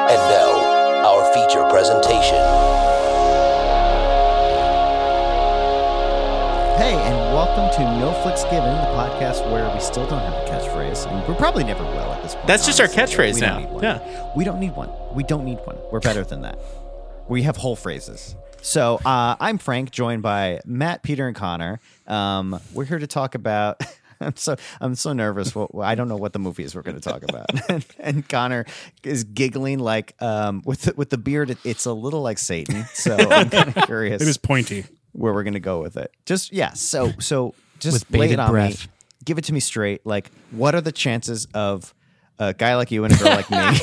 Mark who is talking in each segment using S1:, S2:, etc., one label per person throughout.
S1: And now, our feature presentation.
S2: Hey, and welcome to No Flicks Given, the podcast where we still don't have a catchphrase, and we probably never will at this point.
S3: That's just our
S2: honestly.
S3: catchphrase
S2: We
S3: now.
S2: don't need one.
S3: Yeah.
S2: We don't need one. We don't need one. We're better than that. We have whole phrases. So I'm Frank, joined by Matt, Peter, and Connor. We're here to talk about. I'm so nervous. Well, I don't know what the movie is we're going to talk about. and Connor is giggling like with the beard. It's a little like Satan. So I'm kind of curious.
S4: It is pointy.
S2: Where we're gonna go with it. Just so just
S5: With
S2: lay it
S5: bated
S2: on
S5: breath.
S2: me. Give it to me straight. Like, what are the chances of a guy like you and a girl like me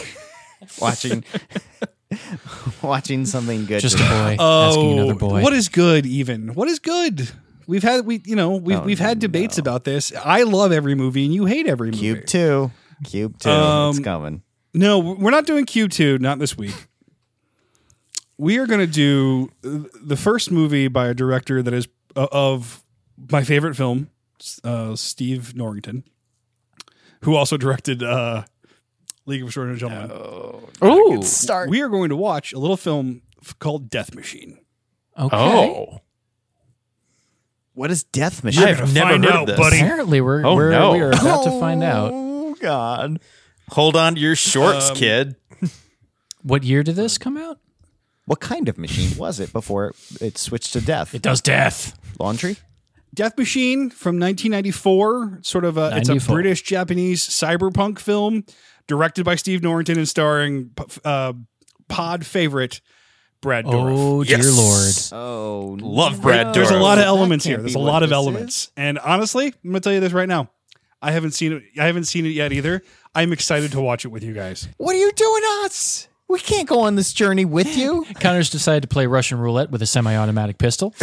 S2: watching something good?
S5: Just a
S2: today?
S5: boy asking another boy.
S4: What is good? Even what is good? We've had had debates about this. I love every movie, and you hate every movie.
S2: Cube 2. It's coming.
S4: No, we're not doing Cube 2. Not this week. We are going to do the first movie by a director that is of my favorite film, Steve Norrington, who also directed League of Extraordinary Gentlemen.
S5: Oh,
S4: We are going to watch a little film called Death Machine.
S5: okay.
S3: Oh.
S2: What is Death Machine?
S3: I've never
S4: find
S3: heard
S4: out,
S3: of this.
S4: buddy.
S5: Apparently, we
S3: no.
S5: are about to find out.
S2: Oh God!
S3: Hold on to your shorts, kid.
S5: What year did this come out?
S2: What kind of machine was it before it switched to death?
S5: It does death.
S2: Laundry?
S4: Death Machine from 1994. Sort of it's a
S5: 94.
S4: British-Japanese cyberpunk film directed by Steve Norrington and starring pod favorite Brad Dourif.
S5: Oh, dear
S3: Yes.
S5: Lord.
S2: Oh,
S3: Love Brad
S2: no.
S4: There's a lot of
S2: That
S4: elements
S2: can't
S4: here. There's
S2: be
S4: a
S2: what
S4: lot of
S2: this
S4: elements.
S2: is.
S4: And honestly, I'm going to tell you this right now. I haven't seen it yet either. I'm excited to watch it with you guys.
S2: What are you doing, us? We can't go on this journey with you.
S5: Connor's decided to play Russian roulette with a semi-automatic pistol.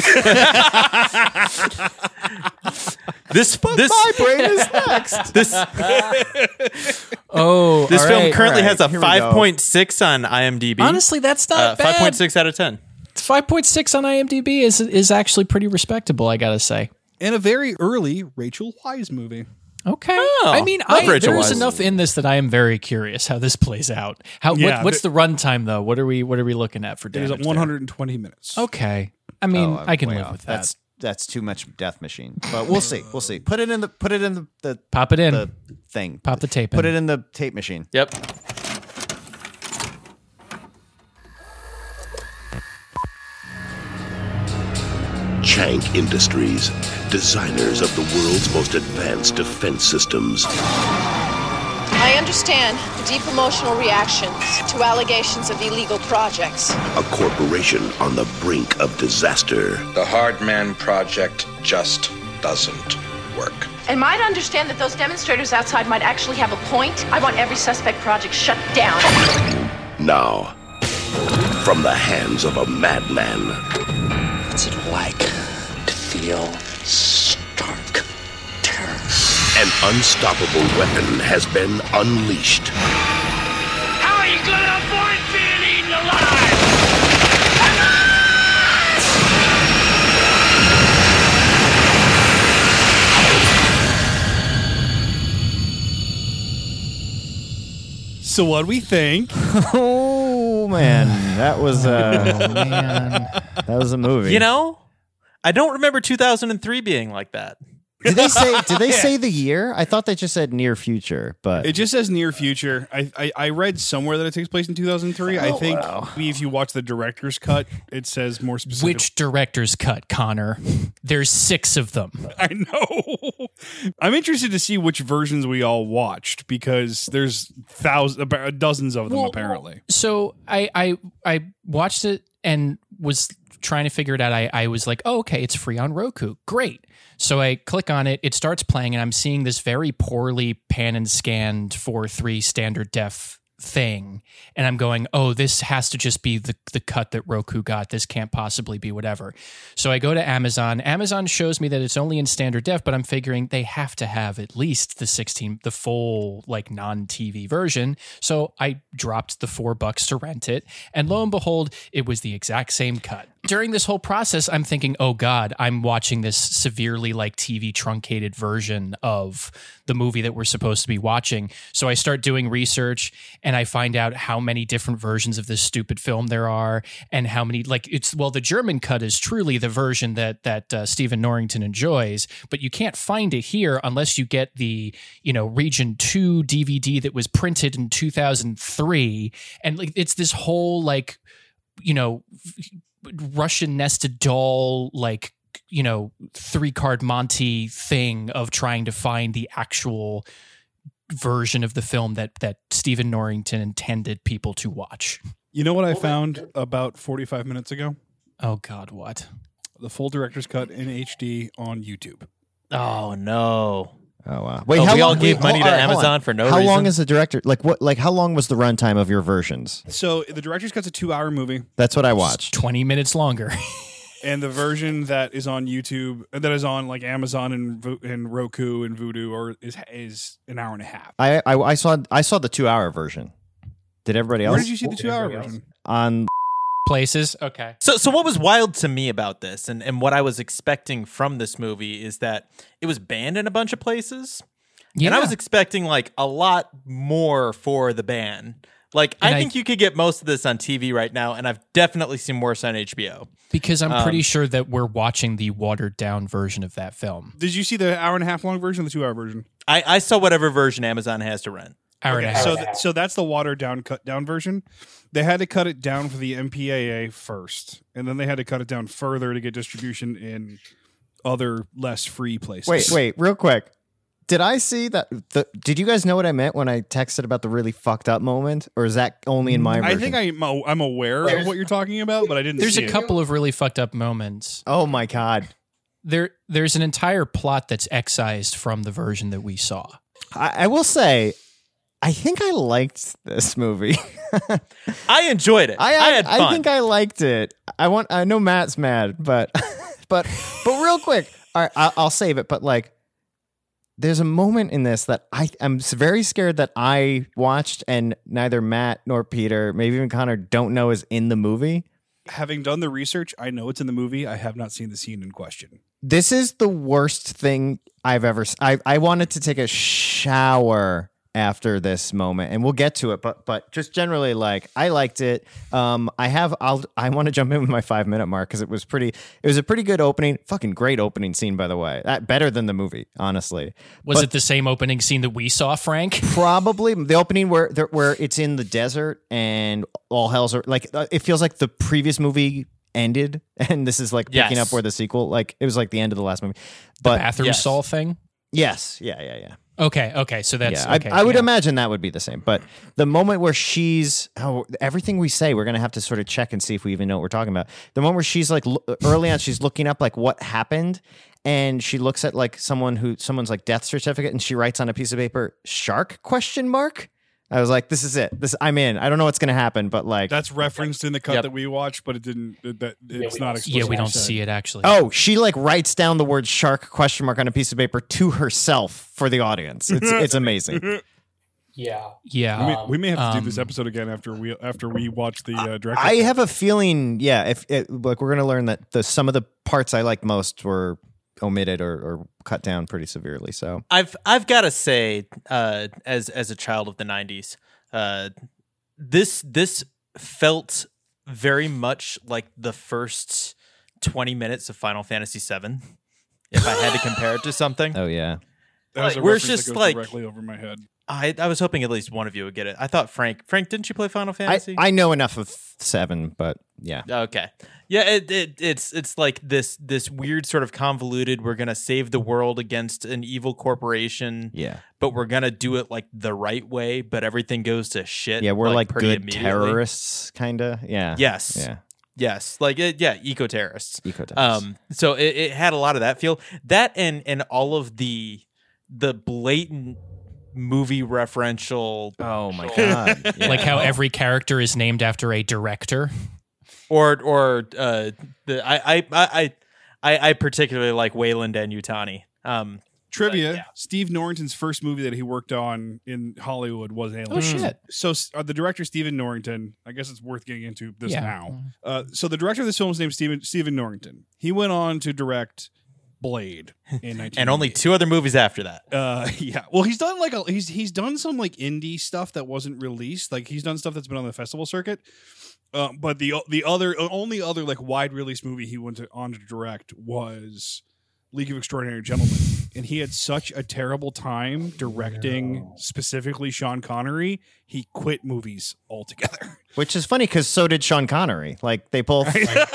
S3: This
S2: My brain is next.
S3: this
S5: Oh,
S3: this
S5: all
S3: film
S5: right.
S3: currently
S2: all right,
S3: has a
S2: here we go.
S3: 5.6 on IMDb.
S5: Honestly, that's not bad.
S3: 5.6 out of 10.
S5: 5.6 on IMDb is actually pretty respectable, I gotta say.
S4: And a very early Rachel Weisz movie.
S5: Okay.
S3: Oh,
S5: I mean,
S3: love Rachel
S5: there's
S3: Weisz.
S5: enough in this that I am very curious how this plays out.
S4: Yeah,
S5: what's the runtime though? What are we looking at for
S4: It is
S5: damage
S4: at 120 minutes.
S5: there? Okay. I mean,
S2: Oh,
S5: I can
S2: way
S5: live
S2: off.
S5: with that.
S2: That's too much Death Machine. But we'll see. We'll see. Put it in the
S5: Pop it in.
S2: the thing.
S5: Pop the tape in.
S2: Put it in the tape machine.
S3: Yep.
S6: Chank Industries, designers of the world's most advanced defense systems.
S7: I understand the deep emotional reactions to allegations of illegal projects.
S6: A corporation on the brink of disaster.
S8: The Hard Man Project just doesn't work.
S7: And might understand that those demonstrators outside might actually have a point. I want every suspect project shut down.
S6: Now, from the hands of a madman,
S8: What's it like to feel stark terror?
S6: an unstoppable weapon has been unleashed.
S9: How are you gonna avoid being eaten alive?
S4: So what do we think?
S2: Oh man, that was
S5: Oh, man.
S2: that was a movie.
S3: You know, I don't remember 2003 being like that.
S2: Did they say the year? I thought they just said near future, but
S4: It just says near future. I read somewhere that it takes place in 2003. I think maybe if you watch the director's cut, it says more specific.
S5: Which director's cut, Connor? There's 6 of them.
S4: I know. I'm interested to see which versions we all watched because there's dozens of them apparently.
S5: So I watched it and was trying to figure it out. I was like, oh, okay, it's free on Roku. Great. So I click on it, it starts playing, and I'm seeing this very poorly pan and scanned 4:3 standard def thing. And I'm going, oh, this has to just be the cut that Roku got. This can't possibly be whatever. So I go to Amazon. Amazon shows me that it's only in standard def, but I'm figuring they have to have at least the full like non-TV version. So I dropped the $4 to rent it. And lo and behold, it was the exact same cut. during this whole process, I'm thinking, oh God, I'm watching this severely like TV truncated version of the movie that we're supposed to be watching. So I start doing research and I find out how many different versions of this stupid film there are and how many, like the German cut is truly the version that Stephen Norrington enjoys, but you can't find it here unless you get the, Region 2 DVD that was printed in 2003. And like, it's this whole like, Russian nested doll, like, 3-card Monty thing of trying to find the actual version of the film that Stephen Norrington intended people to watch.
S4: You know what I found about 45 minutes ago?
S5: Oh God, what?
S4: The full director's cut in HD on YouTube.
S3: Oh no.
S2: Oh wow! Wait,
S3: we all gave money to Amazon for no reason?
S2: How long is the director? Like what? Like how long was the runtime of your versions?
S4: So the director's cut's a 2-hour movie.
S2: That's what I watched.
S5: 20 minutes longer.
S4: And the version that is on YouTube, that is on like Amazon and Roku and Vudu, is an hour and a half.
S2: I saw the 2-hour version. Did everybody else?
S4: Where did you see the 2-hour version?
S2: On
S5: places. Okay.
S3: So what was wild to me about this and what I was expecting from this movie is that it was banned in a bunch of places. Yeah. And I was expecting like a lot more for the ban. Like, I think you could get most of this on TV right now, and I've definitely seen worse on HBO.
S5: Because I'm pretty sure that we're watching the watered-down version of that film.
S4: Did you see the hour-and-a-half-long version or the 2-hour version?
S3: I saw whatever version Amazon has to rent.
S5: Hour and a half.
S4: So that's the watered-down, cut-down version. They had to cut it down for the MPAA first, and then they had to cut it down further to get distribution in other less free places.
S2: Wait, real quick. Did I see that? Did you guys know what I meant when I texted about the really fucked up moment, or is that only in my version?
S4: I think I'm aware of what you're talking about, but I didn't.
S5: There's
S4: see
S5: a couple of really fucked up moments.
S2: Oh my God!
S5: There's an entire plot that's excised from the version that we saw.
S2: I will say, I think I liked this movie.
S3: I enjoyed it. I had fun.
S2: I think I liked it. I know Matt's mad, but real quick, all right, I'll save it. But like, there's a moment in this that I'm very scared that I watched and neither Matt nor Peter, maybe even Connor, don't know is in the movie.
S4: Having done the research, I know it's in the movie. I have not seen the scene in question.
S2: This is the worst thing I've ever. I wanted to take a shower after this moment, and we'll get to it. But just generally, like, I liked it. I want to jump in with my 5-minute mark because it was a pretty good opening. Fucking great opening scene, by the way. Better than the movie, honestly.
S5: Was it the same opening scene that we saw, Frank?
S2: Probably the opening where it's in the desert and all hell's like. It feels like the previous movie ended, and this is like picking up where the sequel. Like it was like the end of the last movie. But
S5: the bathroom stall thing.
S2: Yes. Yeah.
S5: Okay. So that's
S2: okay.
S5: I
S2: would imagine that would be the same. But the moment where everything we say, we're going to have to sort of check and see if we even know what we're talking about. The moment where she's like, early on, she's looking up like what happened. And she looks at like someone's like death certificate and she writes on a piece of paper, shark ? I was like, this is it. I'm in. I don't know what's going to happen, but like
S4: that's referenced in the cut that we watched, but it didn't. It's not explicit.
S5: Yeah, we don't see it actually.
S2: Oh, she like writes down the word shark ? On a piece of paper to herself for the audience. It's amazing.
S5: Yeah.
S4: We may have to do this episode again after we watch the director's
S2: I
S4: cut.
S2: have a feeling, if we're going to learn that some of the parts I liked most were omitted or cut down pretty severely. So
S3: I've got to say, as a child of the 90s, this felt very much like the first 20 minutes of Final Fantasy VII. If I had to compare it to something,
S2: oh yeah,
S4: that was a
S3: where it's
S4: reference
S3: just
S4: that goes
S3: like
S4: directly over my head.
S3: I was hoping at least one of you would get it. I thought Frank, didn't you play Final Fantasy?
S2: I know enough of 7, but yeah.
S3: Okay. Yeah, it's like this weird sort of convoluted, we're going to save the world against an evil corporation.
S2: Yeah.
S3: But we're going to do it like the right way, but everything goes to shit.
S2: Yeah, we're like
S3: pretty
S2: good terrorists kind of. Yeah.
S3: Yes.
S2: Yeah.
S3: Yes, eco-terrorists.
S2: Eco-terrorists.
S3: So it had a lot of that feel. That and all of the blatant movie referential.
S2: Oh my god!
S5: Yeah. Like how every character is named after a director,
S3: or I particularly like Wayland and Yutani.
S4: Trivia:
S5: yeah.
S4: Steve Norrington's first movie that he worked on in Hollywood was Alien.
S5: Oh shit!
S4: So the director Stephen Norrington, I guess it's worth getting into this
S5: Yeah.
S4: now. So the director of this film is named Stephen Norrington. He went on to direct Blade in 1998.
S3: And only 2 other movies after that.
S4: Yeah. Well, he's done like he's done some like indie stuff that wasn't released. Like he's done stuff that's been on the festival circuit. But the only other like wide release movie he went on to direct was League of Extraordinary Gentlemen, and he had such a terrible time directing specifically Sean Connery, he quit movies altogether.
S2: Which is funny because so did Sean Connery. Like they both.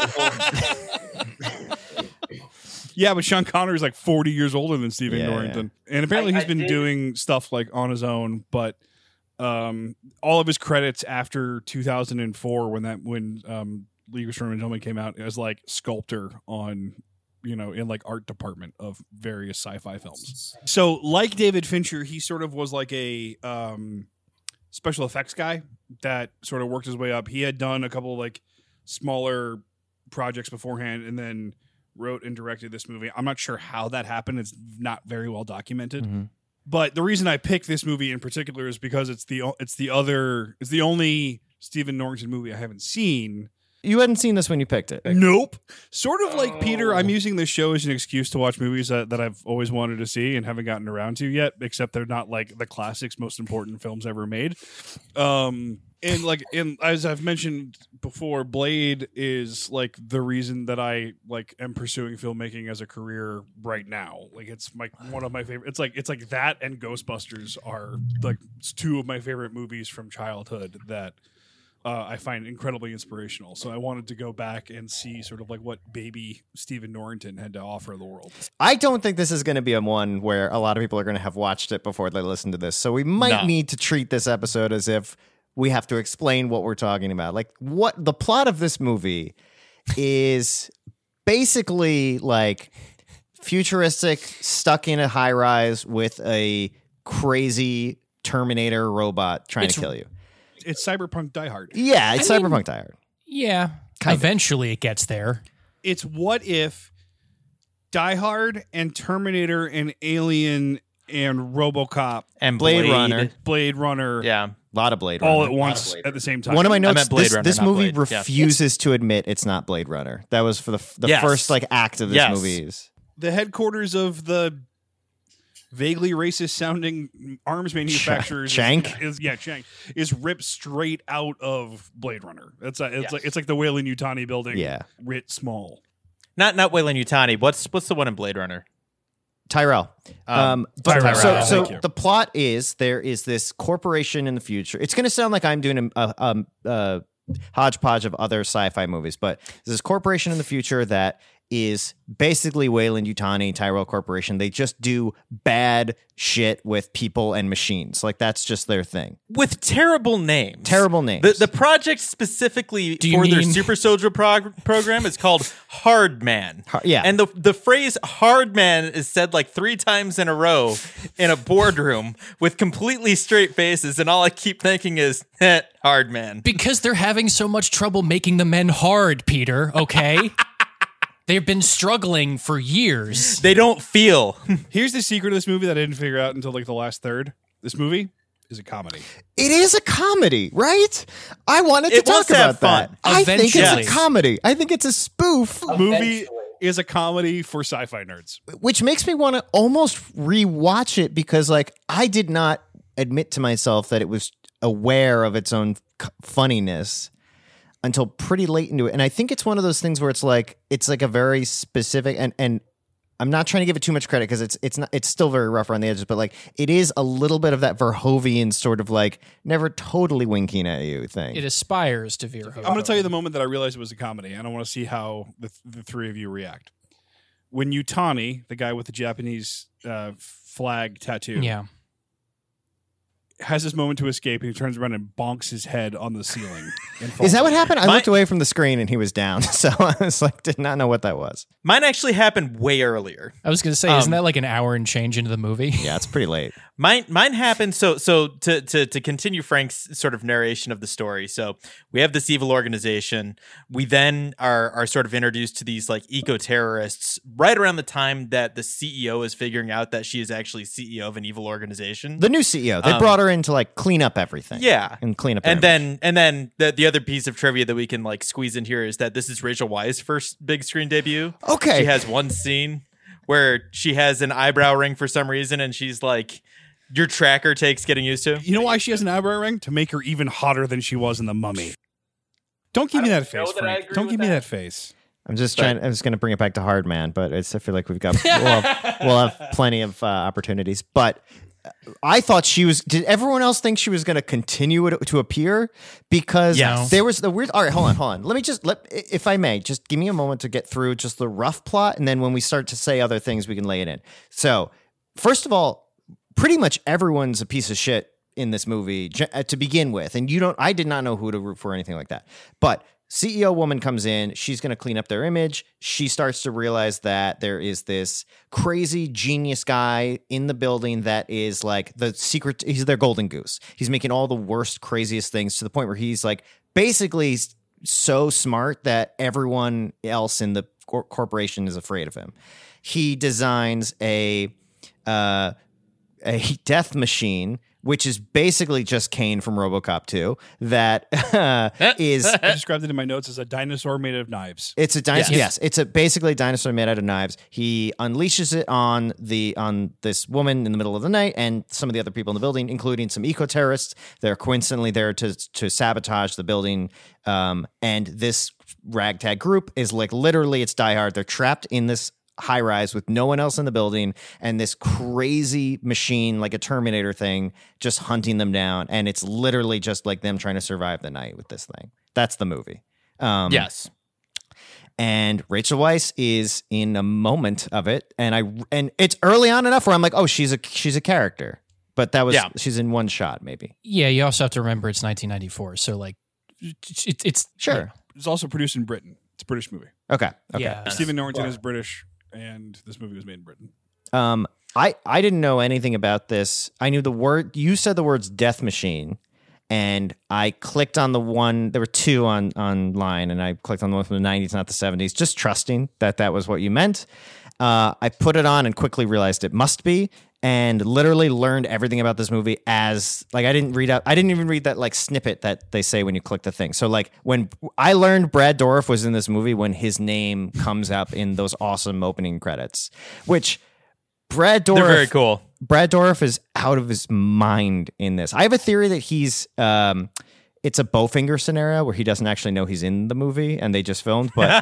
S4: Yeah, but Sean Connery is like 40 years older than Stephen Norrington, and apparently he's been doing stuff like on his own. But all of his credits after 2004, when League of Extraordinary Gentlemen came out, as like sculptor on. In like art department of various sci-fi films. So like David Fincher, he sort of was like a special effects guy that sort of worked his way up. He had done a couple like smaller projects beforehand and then wrote and directed this movie. I'm not sure how that happened. It's not very well documented. Mm-hmm. But the reason I picked this movie in particular is because it's the only Stephen Norrington movie I haven't seen.
S2: You hadn't seen this when you picked it.
S4: Nope. Sort of like Peter, I'm using this show as an excuse to watch movies that I've always wanted to see and haven't gotten around to yet, except they're not like the classics, most important films ever made. And as I've mentioned before, Blade is like the reason that I like am pursuing filmmaking as a career right now. Like it's like one of my favorite. It's like that and Ghostbusters are like 2 of my favorite movies from childhood that I find incredibly inspirational. So I wanted to go back and see sort of like what baby Stephen Norrington had to offer the world.
S2: I don't think this is going to be a one where a lot of people are going to have watched it before they listen to this. So we might need to treat this episode as if we have to explain what we're talking about. Like what the plot of this movie is basically like futuristic, stuck in a high rise with a crazy Terminator robot trying to kill you.
S4: It's Cyberpunk Die Hard.
S2: Yeah, it's Cyberpunk Die Hard.
S5: Yeah. Eventually it gets there.
S4: It's what if Die Hard and Terminator and Alien and RoboCop
S3: and
S2: Blade
S4: Runner.
S3: Yeah.
S2: A lot of Blade Runner.
S4: All at once at the same time.
S2: One of my notes,
S3: Blade Runner,
S2: this
S3: not
S2: movie
S3: Blade.
S2: refuses to admit it's not Blade Runner. That was for the first like act of this movie.
S4: The headquarters of the vaguely racist sounding arms manufacturers
S2: Chank
S4: is ripped straight out of Blade Runner. It's like the Weyland-Yutani building.
S2: Yeah.
S4: Writ small.
S3: Not Weyland-Yutani. What's the one in Blade Runner?
S2: Tyrell.
S4: Tyrell.
S2: So the plot is there is this corporation in the future. It's going to sound like I'm doing a hodgepodge of other sci-fi movies, but there's this corporation in the future that is basically Weyland-Yutani, Tyrell Corporation. They just do bad shit with people and machines. Like that's just their thing.
S3: With terrible names.
S2: Terrible names.
S3: The project specifically for their Super Soldier program is called Hard Man.
S2: Yeah.
S3: And the phrase Hard Man is said like 3 times in a row in a boardroom with completely straight faces. And all I keep thinking is, Hard Man.
S5: Because they're having so much trouble making the men hard, Peter, okay? They've been struggling for years.
S3: They don't feel.
S4: Here's the secret of this movie that I didn't figure out until like the last third. This movie is a comedy.
S2: It is a comedy, right? I wanted to talk about that. I think it's a comedy. I think it's a spoof.
S4: Movie is a comedy for sci-fi nerds.
S2: Which makes me want to almost rewatch it because like I did not admit to myself that it was aware of its own funniness until pretty late into it. And I think it's one of those things where it's like a very specific and I'm not trying to give it too much credit because it's still very rough around the edges, but like it is a little bit of that Verhoeven sort of like never totally winking at you thing.
S5: It aspires to Verhoeven.
S4: I'm going to tell you the moment that I realized it was a comedy, and I want to see how the 3 of you react. When Yutani, the guy with the Japanese flag tattoo, has this moment to escape, and he turns around and bonks his head on the ceiling.
S2: Is that what happened? I looked away from the screen and he was down, so I was like, did not know what that was.
S3: Mine actually happened way earlier.
S5: I was going to say, isn't that like an hour and change into the movie?
S2: Yeah, it's pretty late.
S3: Mine happened. So to continue Frank's sort of narration of the story. So we have this evil organization. We then are sort of introduced to these like eco-terrorists right around the time that the CEO is figuring out that she is actually CEO of an evil organization.
S2: The new CEO. They brought her in to like clean up everything.
S3: Yeah,
S2: and clean up.
S3: And then the other piece of trivia that we can like squeeze in here is that this is Rachel Weisz's first big screen debut.
S2: Okay,
S3: she has one scene where she has an eyebrow ring for some reason, and she's like, your tracker takes getting used to.
S4: You know why she has an eyebrow ring? To make her even hotter than she was in The Mummy. Don't give me that face, Frank. Don't give me that face.
S2: I'm just going to bring it back to Hard Man, but I feel like we'll have plenty of opportunities. But I thought she was. Did everyone else think she was going to continue to appear? Because there was the weird. All right, hold on. Let me if I may, just give me a moment to get through just the rough plot, and then when we start to say other things, we can lay it in. So, first of all, pretty much everyone's a piece of shit in this movie to begin with, and I did not know who to root for or anything like that. But CEO woman comes in, she's going to clean up their image. She starts to realize that there is this crazy genius guy in the building that is like he's their golden goose. He's making all the worst, craziest things to the point where he's like basically so smart that everyone else in the corporation is afraid of him. He designs a death machine, which is basically just Kane from RoboCop 2. That is.
S4: I described it in my notes as a dinosaur made out of knives.
S2: It's a dinosaur. Yes, it's basically a dinosaur made out of knives. He unleashes it on this woman in the middle of the night and some of the other people in the building, including some eco-terrorists. They're coincidentally there to sabotage the building. And this ragtag group is like literally it's Die Hard. They're trapped in this high rise with no one else in the building and this crazy machine like a Terminator thing just hunting them down, and it's literally just like them trying to survive the night with this thing. That's the movie.
S3: Yes.
S2: And Rachel Weisz is in a moment of it, and it's early on enough where I'm like, oh, she's a character, but she's in one shot maybe.
S5: Yeah, you also have to remember it's 1994, so like it's
S2: sure.
S4: It's also produced in Britain. It's a British movie.
S2: Okay.
S5: Yeah.
S4: Stephen Norrington is British, and this movie was made in Britain.
S2: I didn't know anything about this. I knew the word. You said the words "death machine," and I clicked on the one. There were two online, and I clicked on the one from the 90s, not the 70s, just trusting that was what you meant. I put it on and quickly realized it must be, and literally learned everything about this movie as like I didn't even read that like snippet that they say when you click the thing. So like when I learned Brad Dourif was in this movie when his name comes up in those awesome opening credits, which Brad Dourif,
S3: they're very cool.
S2: Brad Dourif is out of his mind in this. I have a theory that he's it's a Bowfinger scenario where he doesn't actually know he's in the movie and they just filmed, but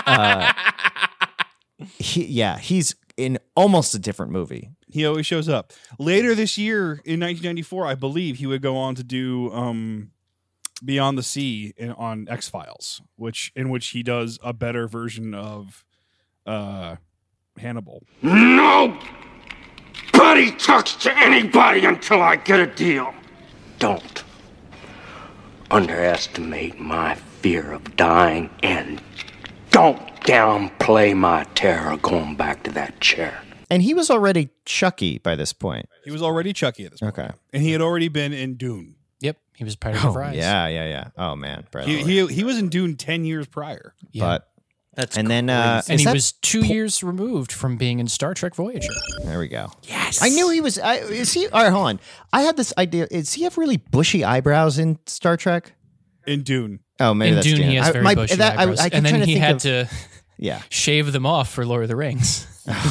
S2: he's in almost a different movie.
S4: He always shows up. Later this year, in 1994, I believe, he would go on to do Beyond the Sea on X-Files, in which he does a better version of Hannibal.
S9: Nobody talks to anybody until I get a deal.
S10: Don't underestimate my fear of dying, and don't downplay my terror going back to that chair.
S2: And he was already Chucky by this point.
S4: He was already Chucky at this point.
S2: Okay.
S4: And he had already been in Dune.
S5: Yep, he was part of the Fries.
S2: Yeah. Oh man,
S4: he was in Dune 10 years prior.
S5: Yeah.
S2: But
S3: that's
S2: and
S3: crazy.
S2: then
S5: and he was 2 years removed from being in Star Trek Voyager.
S2: There we go.
S5: Yes,
S2: I knew he was. Is he? All right, hold on. I had this idea. Does he have really bushy eyebrows in Star Trek?
S4: In Dune.
S2: Oh, maybe
S5: in
S2: that's
S5: Dune he has very bushy eyebrows, and then he had to shave them off for Lord of the Rings.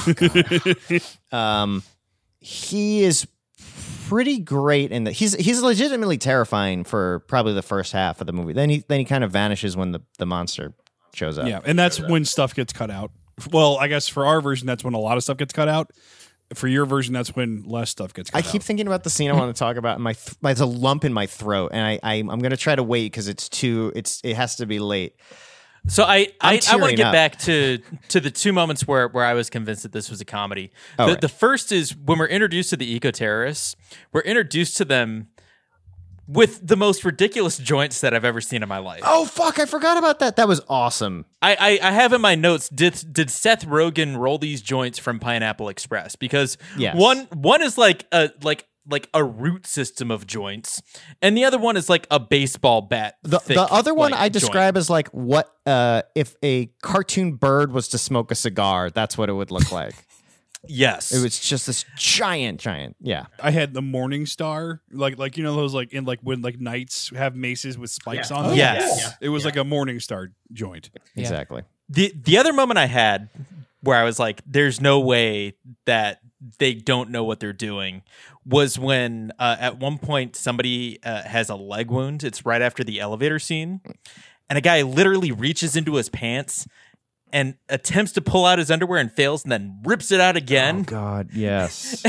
S2: He is pretty great in that. He's legitimately terrifying for probably the first half of the movie. Then he kind of vanishes when the monster shows up.
S4: Yeah, and that's when stuff gets cut out. Well, I guess for our version, that's when a lot of stuff gets cut out. For your version, that's when less stuff gets cut out.
S2: I keep thinking about the scene I want to talk about, and there's a lump in my throat, and I'm going to try to wait because it has to be late.
S3: So I want to get
S2: up.
S3: back to the two moments where I was convinced that this was a comedy. The first is when we're introduced to the eco-terrorists. We're introduced to them with the most ridiculous joints that I've ever seen in my life.
S2: Oh fuck! I forgot about that. That was awesome.
S3: I have in my notes. Did Seth Rogen roll these joints from Pineapple Express? Because
S2: Yes.
S3: one is like a root system of joints, and the other one is like a baseball bat.
S2: The
S3: thick,
S2: other one
S3: like,
S2: I
S3: joint.
S2: describe as like what if a cartoon bird was to smoke a cigar. That's what it would look like.
S3: Yes,
S2: It was just this giant. Yeah.
S4: I had the Morning Star, like you know those like in like when like knights have maces with spikes on them.
S3: Yes.
S4: It was like a Morning Star joint.
S5: Yeah.
S2: Exactly.
S3: The other moment I had where I was like, "There's no way that they don't know what they're doing," was when at one point somebody has a leg wound. It's right after the elevator scene, and a guy literally reaches into his pants and attempts to pull out his underwear and fails, and then rips it out again.
S2: Oh God, yes.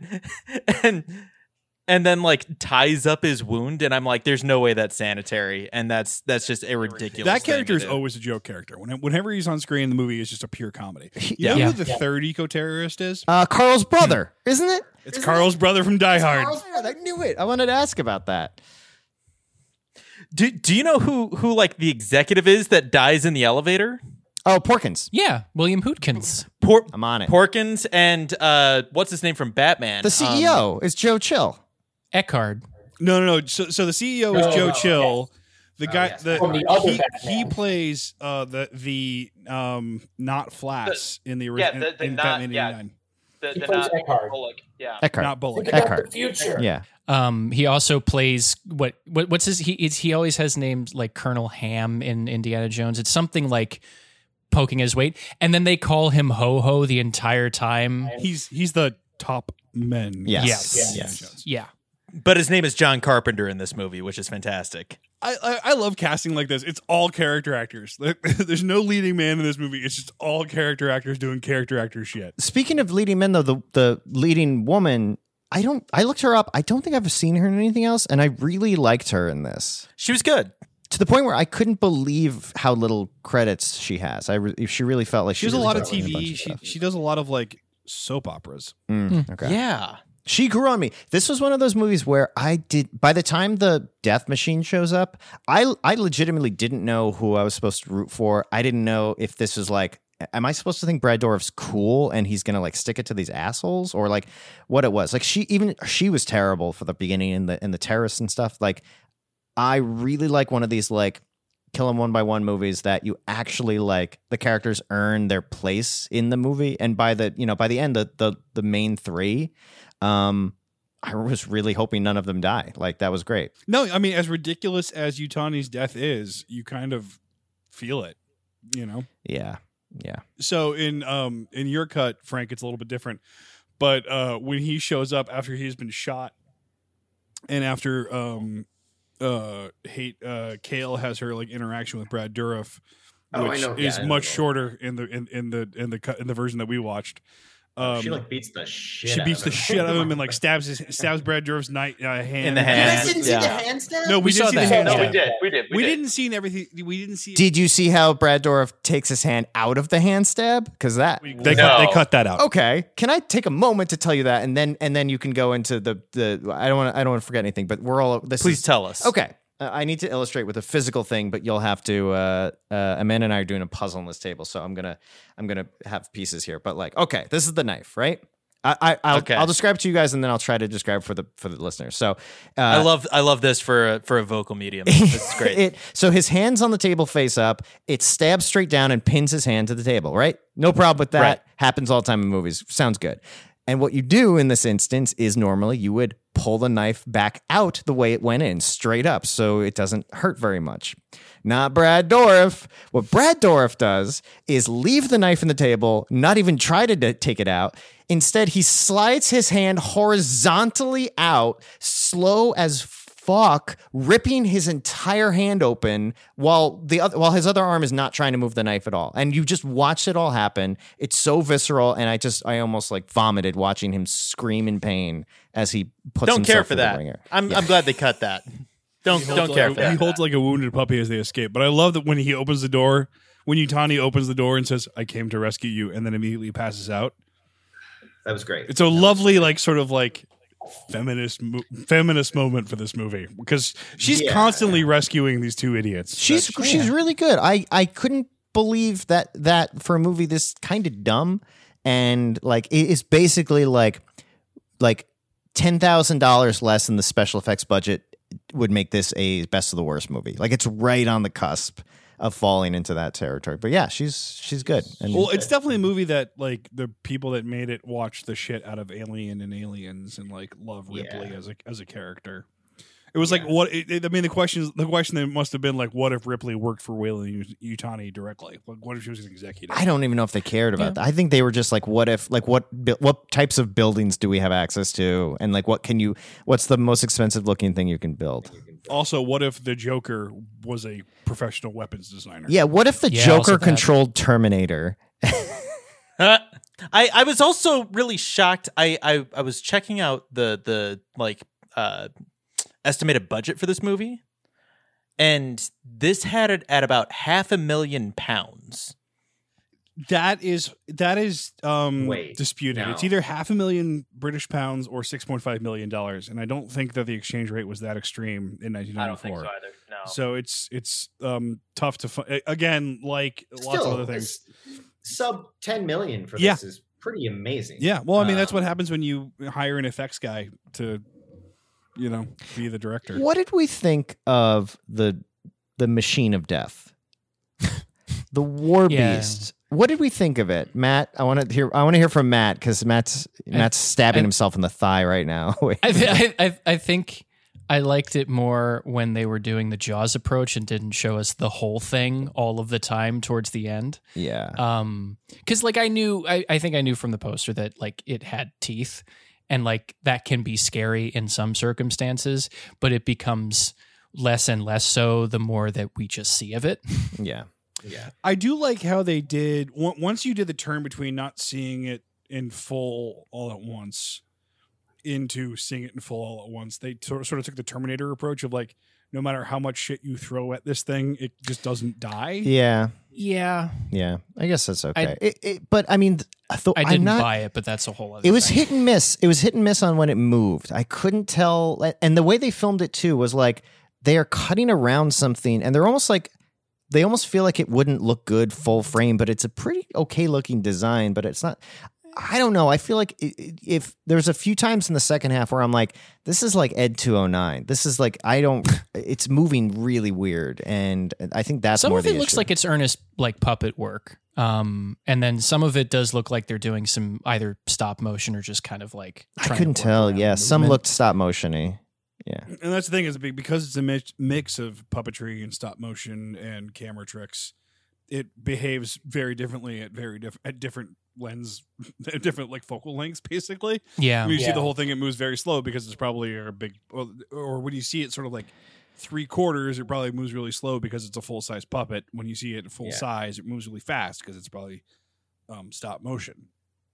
S3: and then like ties up his wound, and I'm like, there's no way that's sanitary, and that's just a ridiculous.
S4: That character
S3: thing
S4: is
S3: to do.
S4: always a joke character. Whenever he's on screen, the movie is just a pure comedy. You
S3: Yeah.
S4: know
S5: Yeah.
S4: who the third eco-terrorist is?
S2: Carl's brother, isn't it?
S4: It's Carl's brother from Die Hard.
S2: Carl's brother. I knew it. I wanted to ask about that.
S3: Do you know who like the executive is that dies in the elevator?
S2: Oh, Porkins.
S5: Yeah, William Hootkins.
S2: I'm on it.
S3: Porkins and what's his name from Batman?
S2: The CEO is Joe Chill.
S5: Eckhard.
S4: No. So the CEO is Joe Chill. The guy,
S11: From the other
S4: he
S11: Batman.
S4: plays the not Flass in the original in Batman '89.
S11: He plays Eckhard.
S2: Eckhart.
S4: Not Bullock.
S11: Think about
S2: Eckhart.
S11: the future.
S2: Yeah.
S5: He also plays what's his he always has names like Colonel Ham in Indiana Jones. It's something like poking his weight, and then they call him Ho Ho the entire time.
S4: He's the top men.
S2: Yes.
S5: Yeah.
S3: But his name is John Carpenter in this movie, which is fantastic.
S4: I love casting like this. It's all character actors. There's no leading man in this movie. It's just all character actors doing character actor shit.
S2: Speaking of leading men, though, the leading woman, I looked her up. I don't think I've seen her in anything else, and I really liked her in this.
S3: She was good.
S2: To the point where I couldn't believe how little credits she has. She really felt like
S4: She does a
S2: really
S4: lot of
S2: was in a bunch
S4: TV.
S2: stuff.
S4: She does a lot of like soap operas.
S2: Okay.
S3: Yeah.
S2: She grew on me. This was one of those movies where by the time the death machine shows up, I legitimately didn't know who I was supposed to root for. I didn't know if this was like, am I supposed to think Brad Dourif's cool and he's going to like stick it to these assholes, or like what it was? Like she was terrible for the beginning and the terrorists and stuff. Like I really like one of these like kill them one by one movies that you actually like the characters earn their place in the movie. And by the end, the main three, I was really hoping none of them die. Like that was great.
S4: No, I mean, as ridiculous as Yutani's death is, you kind of feel it, you know?
S2: Yeah.
S4: So in your cut, Frank, it's a little bit different. But when he shows up after he's been shot, and after Kale has her like interaction with Brad Dourif, which is much shorter in the version that we watched.
S12: She like beats the shit.
S4: She beats the shit out of him and like stabs Brad Dourif's hand
S3: in the hand.
S12: You guys didn't see the hand stab?
S4: No, we didn't see the hand
S12: No,
S4: stab.
S12: we did.
S4: We didn't see everything. We didn't see.
S2: Did you see how Brad Dourif takes his hand out of the hand stab? Because that
S4: They cut that out.
S2: Okay. Can I take a moment to tell you that, and then you can go into the I don't want to forget anything, but we're all this.
S3: Please tell us.
S2: Okay. I need to illustrate with a physical thing, but you'll have to. Amanda and I are doing a puzzle on this table, so I'm gonna have pieces here. But like, okay, this is the knife, right? I'll describe it to you guys, and then I'll try to describe for the listeners. So
S3: I love this for a vocal medium. This is great.
S2: So his hand's on the table face up. It stabs straight down and pins his hand to the table. Right? No problem with that.
S3: Right.
S2: Happens all the time in movies. Sounds good. And what you do in this instance is normally you would pull the knife back out the way it went in, straight up, so it doesn't hurt very much. Not Brad Dourif. What Brad Dourif does is leave the knife in the table, not even try to take it out. Instead, he slides his hand horizontally out, slow as fuck, ripping his entire hand open while his other arm is not trying to move the knife at all. And you just watch it all happen. It's so visceral, and I almost like vomited watching him scream in pain as he puts
S3: Don't care
S2: himself
S3: for
S2: through the
S3: that.
S2: ringer.
S3: I'm glad they cut that. Don't care for that.
S4: He holds like a wounded puppy as they escape. But I love that when he opens the door, when Yutani opens the door and says, "I came to rescue you," and then immediately passes out.
S12: That was great.
S4: It's a lovely, like, sort of like feminist moment for this movie because she's constantly rescuing these two idiots.
S2: She's really good. I couldn't believe that for a movie this kind of dumb and like it's basically like $10,000 less than the special effects budget would make this a best of the worst movie. Like it's right on the cusp of falling into that territory. But yeah, she's good. And
S4: well, it's definitely a movie that like the people that made it watched the shit out of Alien and Aliens and like love Ripley as a character. It was like what I mean. The question that must have been like, what if Ripley worked for Weyland-Yutani directly? Like, what if she was an executive?
S2: I don't even know if they cared about that. I think they were just like, what if, like, what types of buildings do we have access to, and like, what's the most expensive looking thing you can build?
S4: Also, what if the Joker was a professional weapons designer?
S2: Yeah, what if the Joker controlled Terminator?
S3: I was also really shocked. I was checking out the estimated budget for this movie, and this had it at about £500,000.
S4: That is
S12: Wait,
S4: disputed.
S12: no.
S4: It's either £500,000 British pounds or $6.5 million, and I don't think that the exchange rate was that extreme in 1994.
S11: I don't think so either. No.
S4: So it's tough to find. Again, like lots of other things.
S12: Sub 10 million for this is pretty amazing.
S4: Yeah, well, I mean that's what happens when you hire an effects guy to, be the director.
S2: What did we think of the Machine of Death, the War Beast? What did we think of it, Matt? I want to hear from Matt because Matt's stabbing himself in the thigh right now.
S5: I think I liked it more when they were doing the Jaws approach and didn't show us the whole thing all of the time towards the end.
S2: Yeah.
S5: Because like I think I knew from the poster that like it had teeth. And like that can be scary in some circumstances, but it becomes less and less so the more that we just see of it.
S2: Yeah.
S12: Yeah.
S4: I do like how they did once you did the turn between not seeing it in full all at once into seeing it in full all at once. They sort of took the Terminator approach of like, no matter how much shit you throw at this thing, it just doesn't die.
S2: Yeah.
S5: Yeah.
S2: Yeah. I guess that's okay. But I mean,
S5: I didn't buy it, but that's a whole other
S2: It was
S5: thing.
S2: hit and miss. It was hit and miss on when it moved. I couldn't tell. And the way they filmed it too was like they are cutting around something and they're almost like, they almost feel like it wouldn't look good full frame, but it's a pretty okay looking design, but it's not. I don't know. I feel like if there's a few times in the second half where I'm like, this is like Ed 209. This is like, it's moving really weird. And I think that's
S5: some
S2: more
S5: of
S2: the
S5: it looks
S2: issue.
S5: like it's earnest like puppet work. And then some of it does look like they're doing some either stop motion or just kind of like,
S2: I couldn't tell. Yeah. Some looked stop motion-y. Yeah.
S4: And that's the thing is because it's a mix of puppetry and stop motion and camera tricks, it behaves very differently at different different like focal lengths, basically.
S5: Yeah.
S4: When you see the whole thing, it moves very slow because it's probably a big, or when you see it sort of like 3/4, it probably moves really slow because it's a full size puppet. When you see it full size, it moves really fast because it's probably stop motion.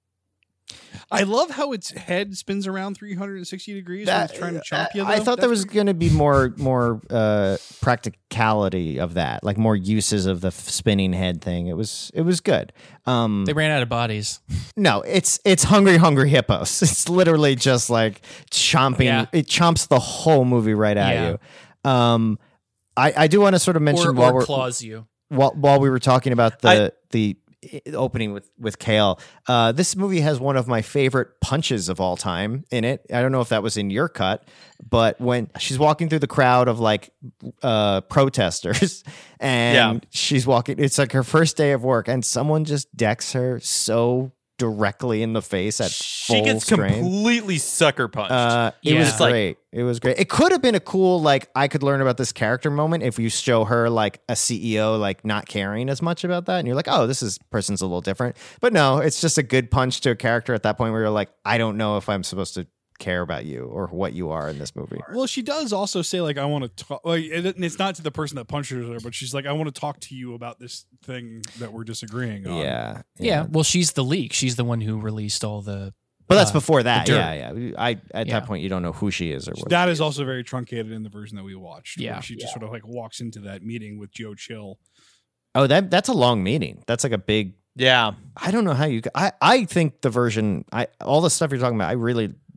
S4: I love how its head spins around 360 degrees when it's trying to chomp you. Though.
S2: I thought there was going to be more practicality of that, like more uses of the spinning head thing. It was good.
S5: They ran out of bodies.
S2: No, it's hungry hippos. It's literally just like chomping. Yeah. It chomps the whole movie right at you. I do want to sort of mention
S5: or claws you
S2: while we were talking about the opening with Kale. This movie has one of my favorite punches of all time in it. I don't know if that was in your cut, but when she's walking through the crowd of like protesters and she's walking, it's like her first day of work and someone just decks her so directly in the face at full
S3: she gets
S2: strain.
S3: Completely sucker punched.
S2: It was great. It was great. It could have been a cool, like, I could learn about this character moment if you show her like a CEO like not caring as much about that, and you're like, oh, person's a little different. But no, it's just a good punch to a character at that point where you're like, I don't know if I'm supposed to care about you or what you are in this movie.
S4: Well, she does also say like, I want to talk. Like, it's not to the person that punches her, but she's like, I want to talk to you about this thing that we're disagreeing on.
S2: Yeah.
S5: Well, she's the leak. She's the one who released all the.
S2: But that's before that.
S5: Yeah.
S2: At that point, you don't know who she is or what.
S4: That is also very truncated in the version that we watched.
S5: Yeah.
S4: She just sort of like walks into that meeting with Joe Chill.
S2: Oh, that's a long meeting. That's like a big.
S3: Yeah.
S2: I don't know how you. I think the version. All the stuff you're talking about, I really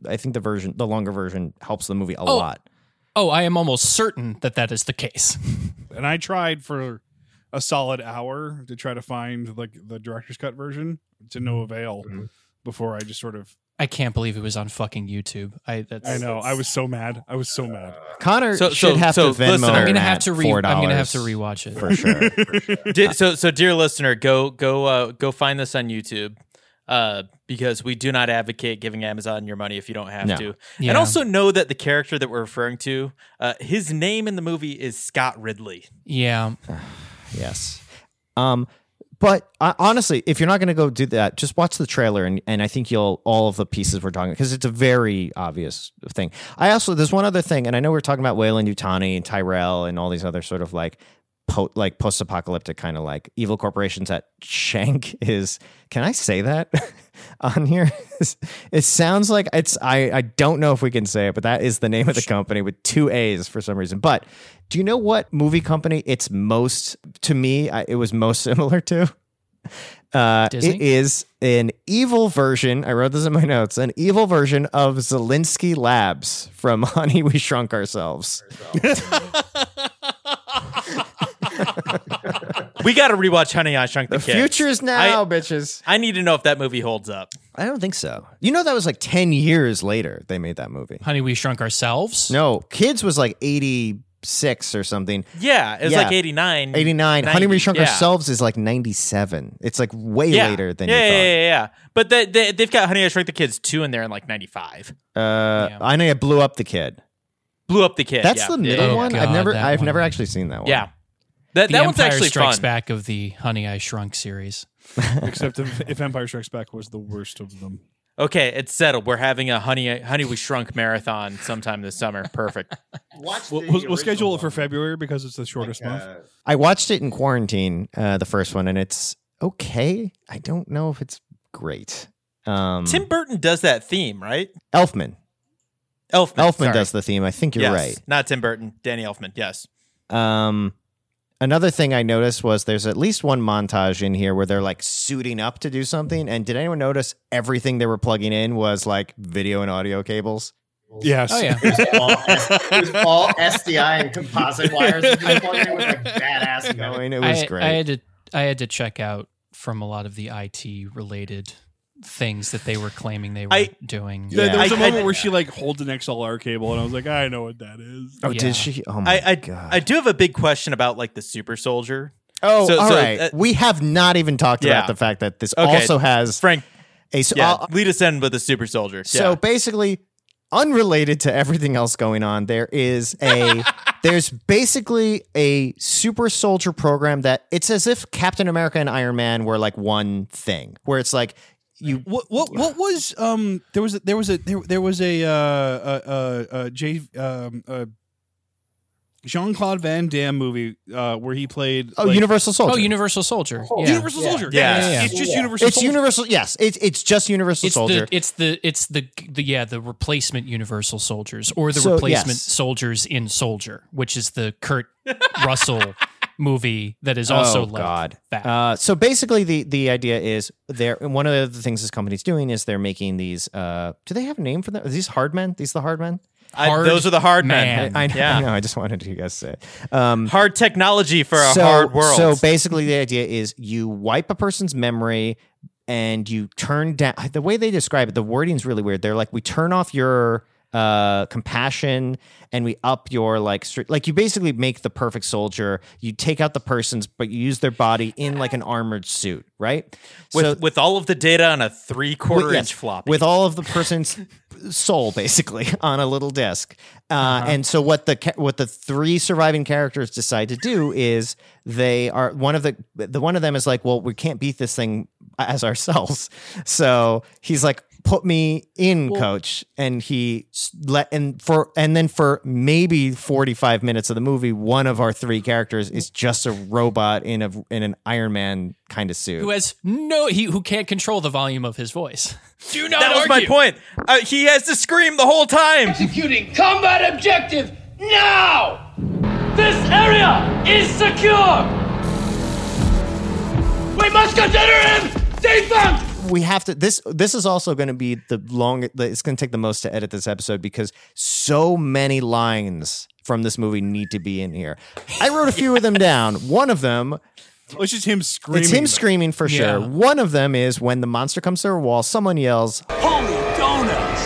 S2: I think the longer version helps the movie a lot.
S5: Oh, I am almost certain that is the case.
S4: And I tried for a solid hour to try to find like the director's cut version to no avail before I just sort of.
S5: I can't believe it was on fucking YouTube. I
S4: know. I was so mad.
S2: Connor should have to Venmo.
S5: Listener, I'm gonna have to
S2: $4
S5: rewatch it
S2: for sure.
S3: So dear listener, go find this on YouTube. Because we do not advocate giving Amazon your money if you don't have to. Yeah. And also know that the character that we're referring to, his name in the movie is Scott Ridley.
S5: Yeah.
S2: Yes. But honestly, if you're not going to go do that, just watch the trailer, and I think all of the pieces we're talking, because it's a very obvious thing. There's one other thing, and I know we're talking about Weyland-Yutani and Tyrell and all these other sort of like post-apocalyptic kind of like evil corporations that Shank is. Can I say that on here? It sounds like it's. I don't know if we can say it, but that is the name of the company with 2 A's for some reason. But do you know what movie company it's most, to me, it was most similar to? It is an evil version. I wrote this in my notes. An evil version of Zelensky Labs from Honey, We Shrunk Ourselves.
S3: We got to rewatch Honey, I Shrunk the Kids.
S2: The future's now, bitches.
S3: I need to know if that movie holds up.
S2: I don't think so. You know, that was like 10 years later they made that movie.
S5: Honey, We Shrunk Ourselves?
S2: No, Kids was like 86 or something.
S3: Yeah, it was like 89.
S2: 89.
S3: 90,
S2: Honey, We Shrunk Ourselves is like 97. It's like way later than you thought.
S3: Yeah. But they've got Honey, I Shrunk the Kids 2 in there in like 95.
S2: I know it Blew Up the Kid.
S3: Blew Up the Kid.
S2: That's the middle one?
S5: God,
S2: I've never actually seen that one.
S3: Yeah. That one's actually
S5: Strikes
S3: fun.
S5: Back of the Honey, I Shrunk series.
S4: Except if Empire Strikes Back was the worst of them.
S3: Okay, it's settled. We're having a Honey We Shrunk marathon sometime this summer. Perfect.
S4: We'll schedule it for February because it's the shortest month.
S2: I watched it in quarantine, the first one, and it's okay. I don't know if it's great.
S3: Tim Burton does that theme, right?
S2: Elfman
S3: Elfman
S2: does the theme. I think you're right.
S3: Not Tim Burton. Danny Elfman. Yes.
S2: Another thing I noticed was there's at least one montage in here where they're like suiting up to do something. And did anyone notice everything they were plugging in was like video and audio cables?
S4: Yes.
S5: Oh, yeah.
S12: It was all SDI and composite wires. Just plugging in with like badass
S2: going. It was great.
S5: I had to check out from a lot of the IT related things that they were claiming they were doing.
S4: Yeah, there was a moment where she like holds an XLR cable, and I was like, I know what that is.
S2: Oh, did she? Oh my God.
S3: I do have a big question about like the super soldier.
S2: Oh, all right. We have not even talked about the fact that this also has
S3: Frank. Lead us in with the super soldier.
S2: So basically, unrelated to everything else going on, there's basically a super soldier program that it's as if Captain America and Iron Man were like one thing, where it's like.
S4: What was there was a Jean-Claude Van Damme movie where he played
S2: Universal Soldier.
S5: Universal Soldier. Yeah.
S4: Universal Soldier.
S3: Yeah.
S4: It's just Universal Soldier.
S2: It's Universal. Yes, it's just Universal Soldier.
S5: It's the replacement Universal Soldiers or the replacement soldiers in Soldier, which is the Kurt Russell movie that is also that.
S2: So basically the idea is one of the things this company's doing is they're making these do they have a name for them? Are these hard men? These the hard men?
S3: Those are the hard men.
S2: I know. I just wanted you guys to say it.
S3: Hard technology for a hard world.
S2: So basically the idea is you wipe a person's memory and you turn down the way they describe it, the wording's really weird. They're like, we turn off your compassion and we up your like you basically make the perfect soldier. You take out the person's, but you use their body in like an armored suit, right?
S3: With all of the data on a 3/4 inch floppy.
S2: With all of the person's soul basically on a little disc. And so what the 3 surviving characters decide to do is they are one of them is like, well, we can't beat this thing as ourselves. So he's like, put me in, coach. And then for maybe 45 minutes of the movie, one of our 3 characters is just a robot in an Iron Man kind of suit.
S5: Who has who can't control the volume of his voice. Do not
S3: That was my point. He has to scream the whole time.
S13: Executing combat objective now! This area is secure! We must consider him defunct!
S2: we have to. This is also going to be the long. It's going to take the most to edit this episode because so many lines from this movie need to be in here. I wrote a few of them down. One of them.
S4: It's just him screaming.
S2: It's him screaming for sure. One of them is when the monster comes to her wall, someone yells,
S13: "Holy donuts!"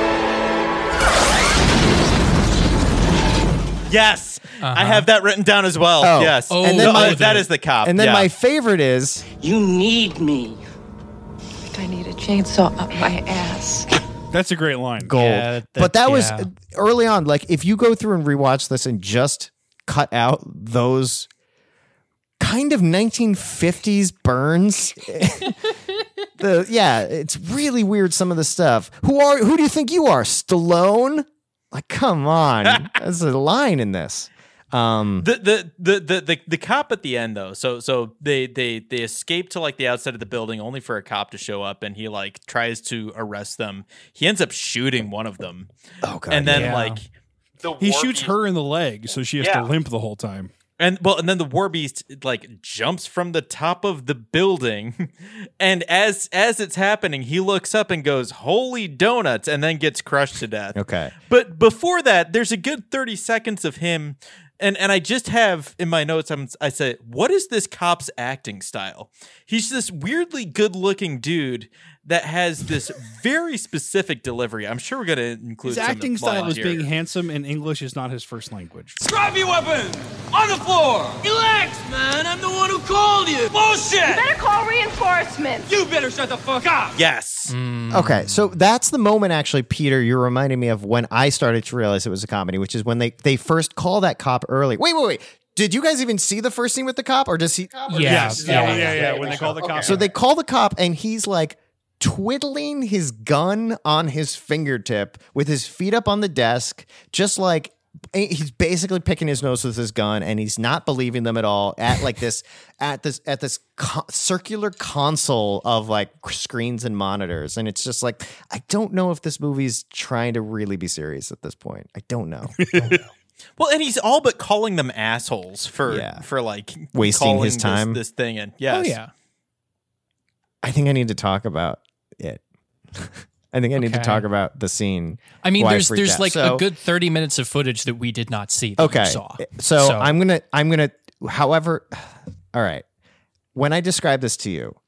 S3: Yes, I have that written down as well.
S2: Oh.
S3: Yes,
S2: Oh, and then
S3: that is the cop.
S2: And then my favorite is,
S13: "You need me."
S7: I need a chainsaw up my ass.
S4: That's a great line.
S2: gold.
S5: Yeah,
S2: But that was early on. Like, if you go through and rewatch this and just cut out those kind of 1950s burns, it's really weird. Some of the stuff. Who do you think you are, Stallone? Like, come on. There's a line in this.
S3: The cop at the end though, so they escape to like the outside of the building only for a cop to show up, and he like tries to arrest them. He ends up shooting one of them.
S2: Oh god!
S3: And then like
S4: he shoots her in the leg, so she has to limp the whole time.
S3: And then the war beast like jumps from the top of the building, and as it's happening, he looks up and goes, "Holy donuts!" and then gets crushed to death.
S2: Okay.
S3: But before that, there's a good 30 seconds of him, and I just have in my notes, I say, what is this cop's acting style? He's this weirdly good-looking dude that has this very specific delivery. I'm sure we're going to include
S4: His acting style is
S3: here.
S4: being handsome, and English is not his first language.
S13: Drop your weapon on the floor. Relax, man. I'm the one who called you. Bullshit.
S7: You better call reinforcements.
S13: You better shut the fuck up.
S3: Yes.
S2: Okay, so that's the moment, actually, Peter, you're reminding me of when I started to realize it was a comedy, which is when they first call that cop early. Wait. Did you guys even see the first scene with the cop, or does he?
S4: Yeah. When they call the cop.
S2: So they call the cop, and he's like twiddling his gun on his fingertip with his feet up on the desk, just like he's basically picking his nose with his gun, and he's not believing them at all at this circular console of like screens and monitors. And it's just like, I don't know if this movie's trying to really be serious at this point. I don't know.
S3: Well, and he's all but calling them assholes for like
S2: wasting
S3: calling
S2: his time.
S3: this thing in. Yes.
S5: Oh yeah.
S2: I think I need to talk about it. I think I need to talk about the scene.
S5: I mean, there's
S2: freaked
S5: like
S2: out.
S5: a good 30 minutes of footage that we did not see. That you saw.
S2: So I'm gonna. However, all right. When I describe this to you,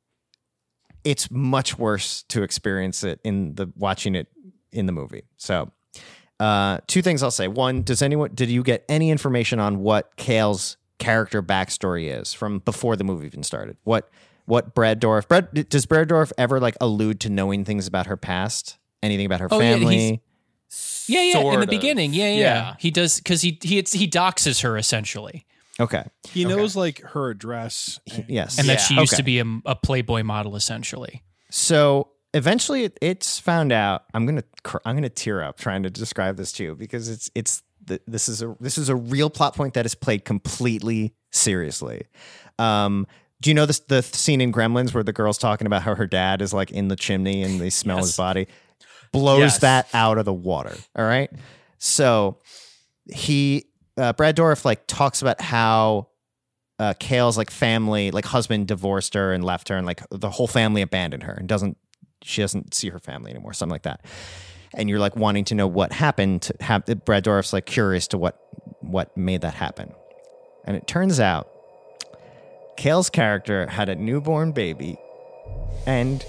S2: it's much worse to experience it watching it in the movie. So, two things I'll say. One, did you get any information on what Kale's character backstory is from before the movie even started? What Brad Dourif? Does Brad Dourif ever like allude to knowing things about her past? Anything about her family?
S5: Yeah. In the
S3: Sort of.
S5: beginning, yeah. He does because he doxes her essentially.
S2: Okay.
S4: He knows like her address.
S2: Yes.
S5: And that she used to be a Playboy model essentially.
S2: So eventually it's found out. I'm gonna tear up trying to describe this to you because this is a real plot point that is played completely seriously. Do you know the scene in Gremlins where the girl's talking about how her dad is like in the chimney and they smell his body? Blows that out of the water. All right. So Brad Dourif like talks about how Kale's like family, like husband divorced her and left her, and like the whole family abandoned her and she doesn't see her family anymore, something like that. And you're like wanting to know what happened. Brad Dourif's like curious to what made that happen, and it turns out Kale's character had a newborn baby, and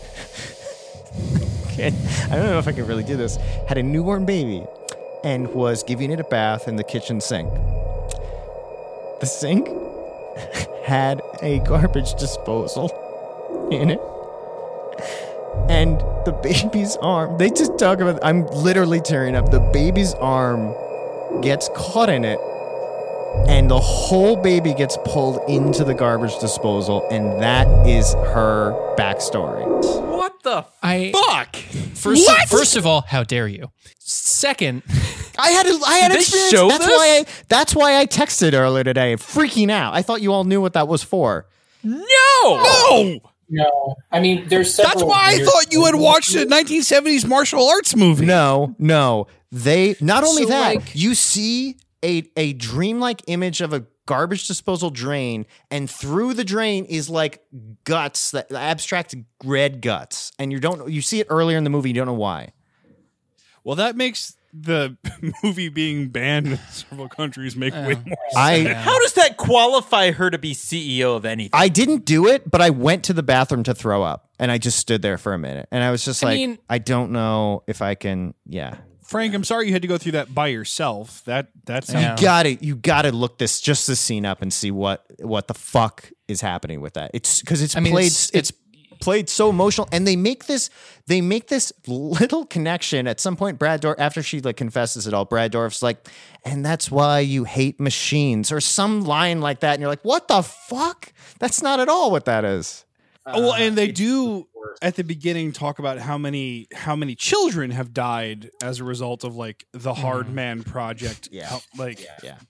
S2: I don't know if I can really do this. Had a newborn baby, and was giving it a bath in the kitchen sink. The sink had a garbage disposal in it. And the baby's arm, they just talk about, I'm literally tearing up. The baby's arm gets caught in it, and the whole baby gets pulled into the garbage disposal, and that is her backstory.
S3: What the fuck?
S5: First of all, how dare you? Second,
S2: I had
S3: Did
S2: experience.
S3: they show
S2: That's why I texted earlier today, freaking out. I thought you all knew what that was for.
S3: No.
S11: No, I mean there's several.
S4: That's why I thought you had watched a 1970s martial arts movie.
S2: No. They not only
S5: So,
S2: that,
S5: like-
S2: you see a dreamlike image of a garbage disposal drain, and through the drain is like guts, that abstract red guts, and you see it earlier in the movie. You don't know why.
S4: Well, that makes the movie being banned in several countries make way more sense.
S3: How does that qualify her to be CEO of anything?
S2: I didn't do it, but I went to the bathroom to throw up, and I just stood there for a minute, and I was just I don't know if I can. Yeah,
S4: Frank, I'm sorry you had to go through that by yourself. That's
S2: you gotta look this scene up and see what the fuck is happening with that. It's because it's played so emotional, and they make this little connection at some point. Brad Dourif, after she like confesses it all, Brad Dourif's like, and that's why you hate machines, or some line like that, and you're like, what the fuck? That's not at all what that is.
S4: Well, and they do at the beginning talk about how many children have died as a result of like the Hard Man project, like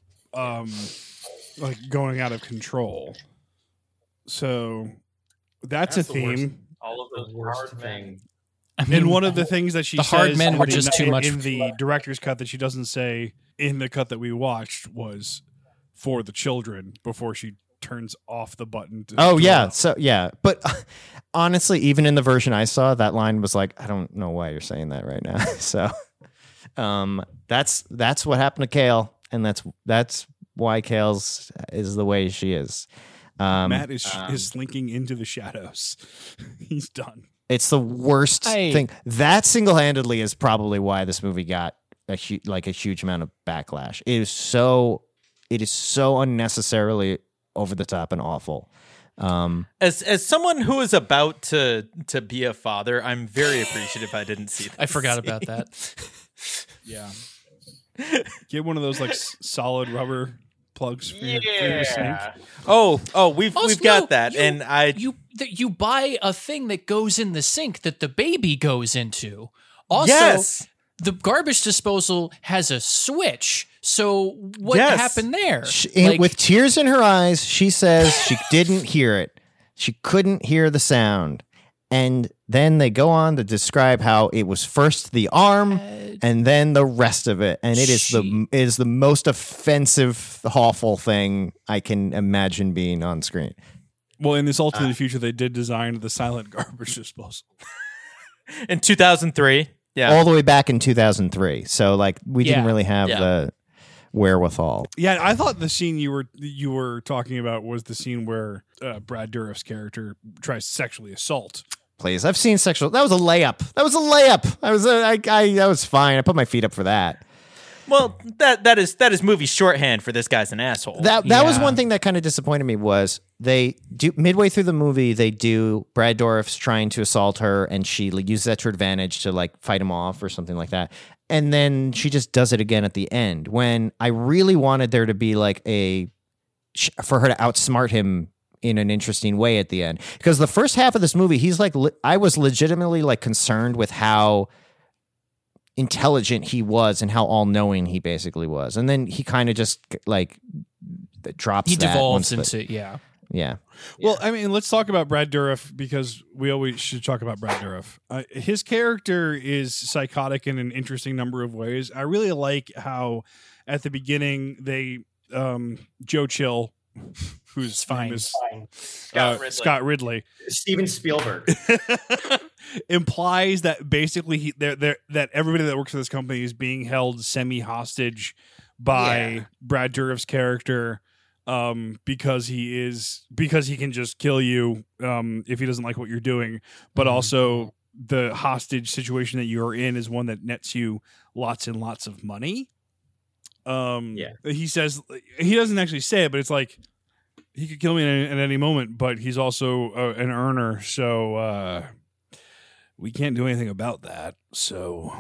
S4: going out of control. So that's a theme.
S12: All of those hard things.
S4: And one of the things that she says
S5: hard men were just too much
S4: in the director's cut that she doesn't say in the cut that we watched was for the children before she turns off the button.
S2: But honestly, even in the version I saw, that line was like, I don't know why you're saying that right now. So that's what happened to Kale, and that's why Kale's is the way she is.
S4: Matt is slinking into the shadows. He's done.
S2: It's the worst thing. That single-handedly is probably why this movie got a huge amount of backlash. It is so unnecessarily over the top and awful.
S3: As someone who is about to be a father, I'm very appreciative I didn't see that.
S5: I forgot about that.
S4: Yeah. Get one of those like solid rubber plugs for your sink.
S3: We've got that.
S5: You buy a thing that goes in the sink that the baby goes into. Also,
S3: yes.
S5: The garbage disposal has a switch. So what happened there?
S2: With tears in her eyes, she says she didn't hear it. She couldn't hear the sound. And then they go on to describe how it was first the arm and then the rest of it. And it is the most offensive, awful thing I can imagine being on screen.
S4: Well, in this alternate future, they did design the silent garbage disposal.
S3: In 2003. Yeah.
S2: All the way back in 2003. So like we didn't really have the wherewithal.
S4: Yeah, I thought the scene you were talking about was the scene where Brad Dourif's character tries to sexually assault.
S2: Please, I've seen sexual. That was a layup. I was fine. I put my feet up for that.
S3: Well, that is movie shorthand for this guy's an asshole.
S2: That was one thing that kind of disappointed me was they do midway through the movie Brad Dourif's trying to assault her and she uses that to her advantage to like fight him off or something like that. And then she just does it again at the end when I really wanted there to be like for her to outsmart him in an interesting way at the end. Because the first half of this movie, he's like, I was legitimately like concerned with how intelligent he was and how all-knowing he basically was. And then he kind of just like drops
S5: he
S2: that.
S5: Devolves into, yeah.
S4: Well, I mean, let's talk about Brad Dourif because we always should talk about Brad Dourif. His character is psychotic in an interesting number of ways. I really like how at the beginning they, Joe Chill, whose name is Scott Ridley.
S12: Steven Spielberg.
S4: Implies that basically that everybody that works for this company is being held semi-hostage by Brad Dourif's character because he can just kill you if he doesn't like what you're doing, but also the hostage situation that you are in is one that nets you lots and lots of money. He says, he doesn't actually say it, but it's like he could kill me at any moment, but he's also an earner, so we can't do anything about that. So,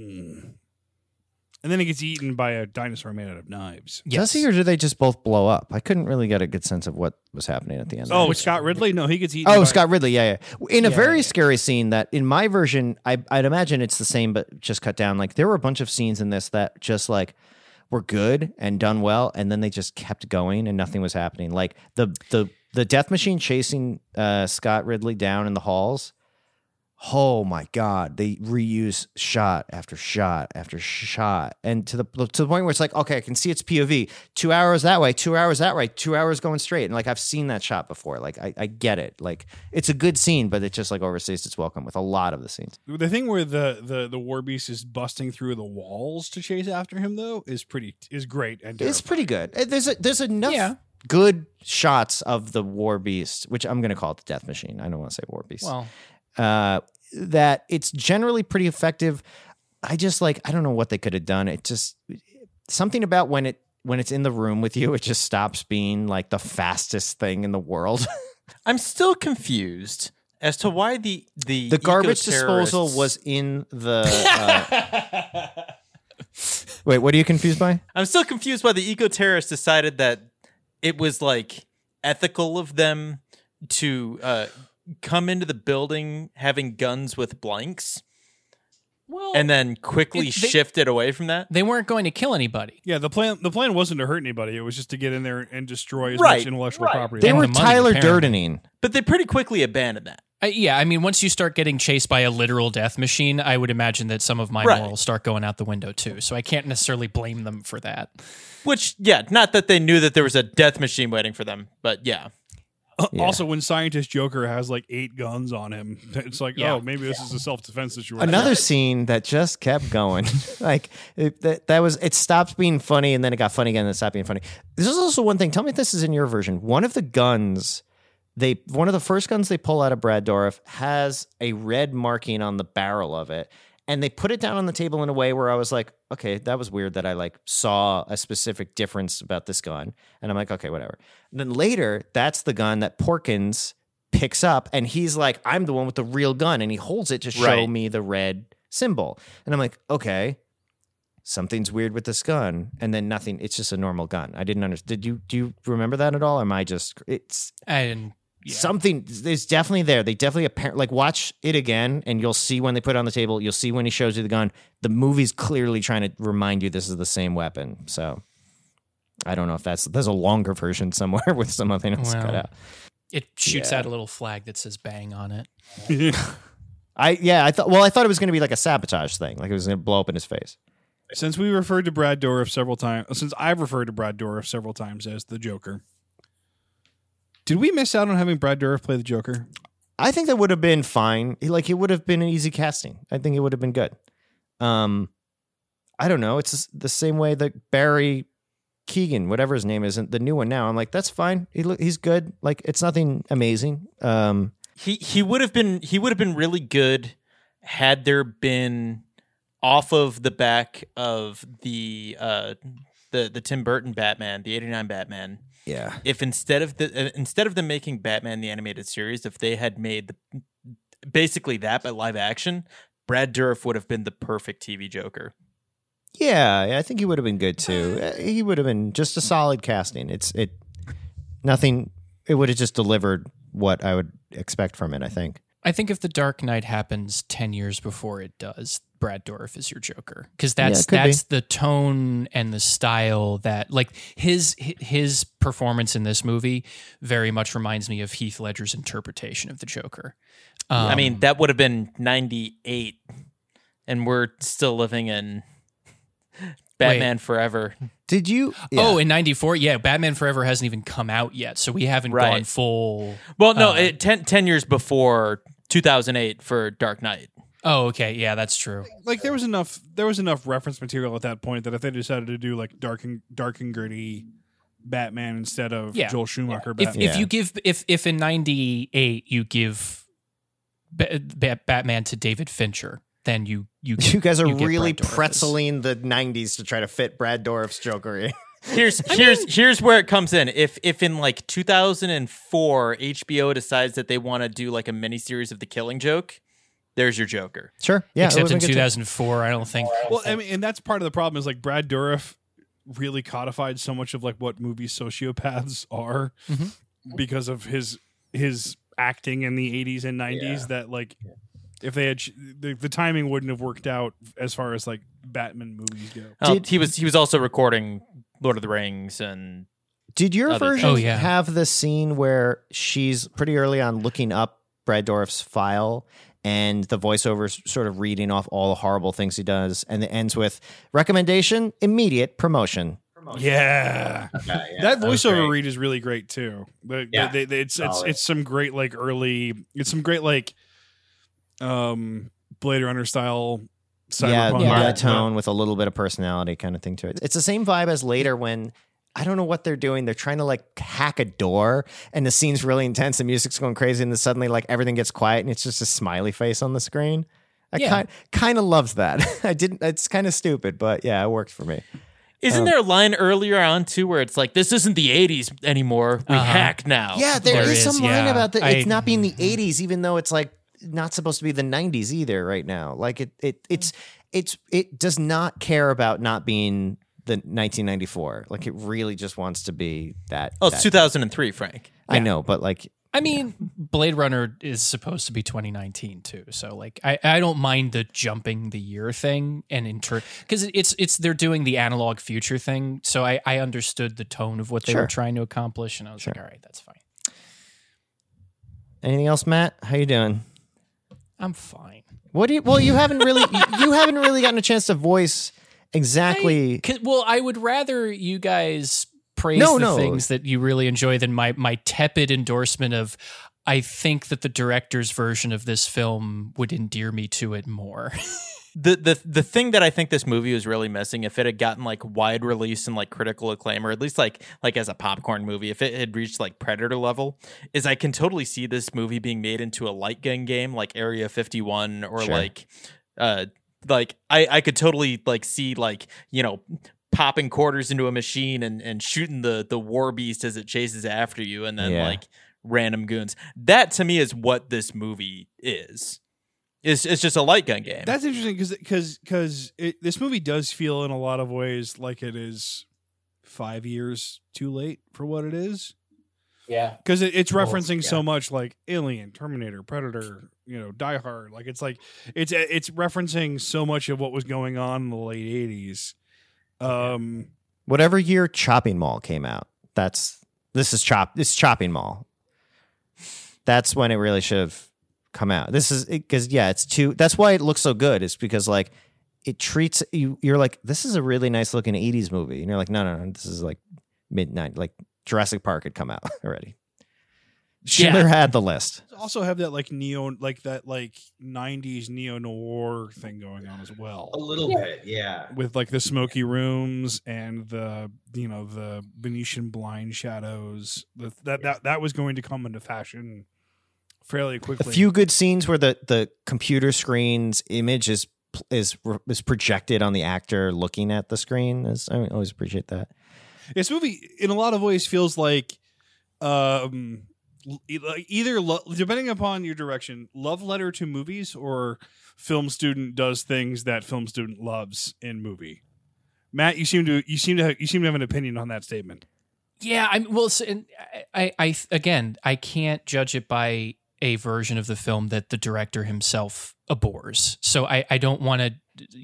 S4: and then he gets eaten by a dinosaur made out of knives.
S2: Does he, or do they just both blow up? I couldn't really get a good sense of what was happening at the end.
S4: Oh, Scott Ridley? No, he gets eaten.
S2: Oh, Scott Ridley, yeah. In a very scary scene that in my version, I'd imagine it's the same, but just cut down. Like there were a bunch of scenes in this that just like were good and done well, and then they just kept going and nothing was happening. Like the death machine chasing Scott Ridley down in the halls oh my God, they reuse shot after shot after shot. And to the point where it's like, okay, I can see it's POV. 2 hours that way, 2 hours that way, 2 hours going straight. And like, I've seen that shot before. Like, I get it. Like, it's a good scene, but it just like overstays its welcome with a lot of the scenes.
S4: The thing where the war beast is busting through the walls to chase after him, though, is great. And
S2: it's pretty good. There's enough good shots of the war beast, which I'm going to call it the death machine. I don't want to say war beast.
S5: Well,
S2: that it's generally pretty effective. I don't know what they could have done. It just something about when it's in the room with you, it just stops being like the fastest thing in the world.
S3: I'm still confused as to why the
S2: garbage disposal was in the. Wait, what are you confused by?
S3: I'm still confused why the eco-terrorists decided that it was like ethical of them to come into the building having guns with blanks.
S5: Well,
S3: and then quickly shift it away from that.
S5: They weren't going to kill anybody.
S4: Yeah, the plan wasn't to hurt anybody. It was just to get in there and destroy as much intellectual property.
S2: They were Tyler Durdening.
S3: But they pretty quickly abandoned that.
S5: Yeah, I mean, once you start getting chased by a literal death machine, I would imagine that some of my morals start going out the window too. So I can't necessarily blame them for that.
S3: Which, yeah, not that they knew that there was a death machine waiting for them, but yeah.
S4: Also, when Scientist Joker has like 8 guns on him, it's like, oh, maybe this is a self-defense situation.
S2: Another scene that just kept going. Like it stopped being funny and then it got funny again and it stopped being funny. This is also one thing. Tell me if this is in your version. One of the first guns they pull out of Brad Dourif has a red marking on the barrel of it. And they put it down on the table in a way where I was like, okay, that was weird that I like saw a specific difference about this gun. And I'm like, okay, whatever. And then later, that's the gun that Porkins picks up. And he's like, I'm the one with the real gun. And he holds it to show me the red symbol. And I'm like, okay, something's weird with this gun. And then nothing. It's just a normal gun. I didn't understand. Do you remember that at all? Or am I just,
S5: I didn't. Yeah.
S2: Something is definitely there. They definitely like watch it again, and you'll see when they put it on the table. You'll see when he shows you the gun. The movie's clearly trying to remind you this is the same weapon. So I don't know if there's a longer version somewhere with something else cut out.
S5: It shoots out a little flag that says "bang" on it.
S2: I thought it was going to be like a sabotage thing, like it was going to blow up in his face.
S4: Since we referred to Brad Dourif several times, since I've referred to Brad Dourif several times as the Joker. Did we miss out on having Brad Dourif play the Joker?
S2: I think that would have been fine. It would have been an easy casting. I think it would have been good. I don't know. It's the same way that Barry Keoghan, whatever his name is, the new one now. I'm like, that's fine. He's good. Like, it's nothing amazing.
S3: He would have been really good had there been off of the back of the Tim Burton Batman, the '89 Batman.
S2: Yeah.
S3: If instead of them making Batman the Animated Series, if they had made basically that but live action, Brad Dourif would have been the perfect TV Joker.
S2: Yeah, I think he would have been good too. He would have been just a solid casting. It would have just delivered what I would expect from it, I think.
S5: I think if The Dark Knight happens 10 years before it does, Brad Dourif is your Joker, because that's the tone and the style that, like, his performance in this movie very much reminds me of Heath Ledger's interpretation of the Joker.
S3: I mean, that would have been 98, and we're still living in Batman Forever.
S2: Did you?
S5: Yeah. Oh, in 94? Yeah, Batman Forever hasn't even come out yet, so we haven't gone full.
S3: Well, no, 10 years before 2008 for Dark Knight.
S5: Oh, okay. Yeah, that's true.
S4: Like there was enough reference material at that point that if they decided to do like dark and gritty Batman instead of Joel Schumacher Batman.
S5: If in 98 you give Batman to David Fincher, then you
S2: guys are really pretzeling the 90s to try to fit Brad Dourif's Joker in.
S3: Here's where it comes in. If in like 2004 HBO decides that they want to do like a miniseries of The Killing Joke, there's your Joker.
S2: Sure. Yeah.
S5: Except in 2004, I don't think.
S4: Well, I mean, and that's part of the problem is like Brad Dourif really codified so much of like what movie sociopaths are because of his acting in the 80s and 90s that like if they had the timing wouldn't have worked out as far as like Batman movies go.
S3: He was also recording Lord of the Rings and.
S2: Did your version have the scene where she's pretty early on looking up Brad Dourif's file and the voiceover's sort of reading off all the horrible things he does, and it ends with recommendation, immediate promotion.
S4: Yeah. That voiceover read is really great too. It's some great like Blade Runner style cyberpunk.
S2: Monotone with a little bit of personality kind of thing to it. It's the same vibe as later when I don't know what they're doing. They're trying to like hack a door, and the scene's really intense. The music's going crazy, and then suddenly like everything gets quiet, and it's just a smiley face on the screen. I kind of loves that. It's kind of stupid, but yeah, it worked for me.
S3: Isn't there a line earlier on too where it's like, this isn't the 80s anymore, we hack now?
S2: Yeah, there is some line about that. It's not being the 80s, even though it's like not supposed to be the 90s either right now. Like it does not care about not being the 1994. Like it really just wants to be that.
S3: Oh, it's 2003, Frank.
S2: I know, but like,
S5: I mean, Blade Runner is supposed to be 2019 too, so like I don't mind the jumping the year thing and because it's they're doing the analog future thing, so I understood the tone of what they were trying to accomplish, and I was like, all right, that's fine.
S2: Anything else, Matt? How you doing?
S5: I'm fine.
S2: You haven't really gotten a chance to voice exactly.
S5: I would rather you guys praise the things that you really enjoy than my tepid endorsement of I think that the director's version of this film would endear me to it more.
S3: The thing that I think this movie was really missing, if it had gotten like wide release and like critical acclaim, or at least like as a popcorn movie, if it had reached like Predator level, is I can totally see this movie being made into a light gun game like Area 51 or I could totally like see like, you know, popping quarters into a machine and shooting the war beast as it chases after you, and then like random goons. That to me is what this movie is. It's just a light gun game.
S4: That's interesting because this movie does feel in a lot of ways like it is 5 years too late for what it is.
S11: Yeah,
S4: because it's referencing so much like Alien, Terminator, Predator, you know, Die Hard. Like it's referencing so much of what was going on in the late 80s.
S2: Whatever year Chopping Mall came out, this is Chopping Mall. That's when it really should have come out. This is because that's why it looks so good. It's because like it treats you. You're like, this is a really nice looking 80s movie, and you're like, no, this is like midnight. Like Jurassic Park had come out already. Schindler had the list.
S4: Also have that like 90s neo noir thing going on as well.
S12: A little bit, yeah.
S4: With like the smoky rooms and the Venetian blind shadows. That was going to come into fashion fairly quickly.
S2: A few good scenes where the computer screen's image is projected on the actor looking at the screen. I always appreciate that.
S4: This movie, in a lot of ways, feels like either depending upon your direction, love letter to movies, or film student does things that film student loves in movie. Matt, you seem to have an opinion on that statement.
S5: Yeah, I can't judge it by a version of the film that the director himself abhors. So I don't want to,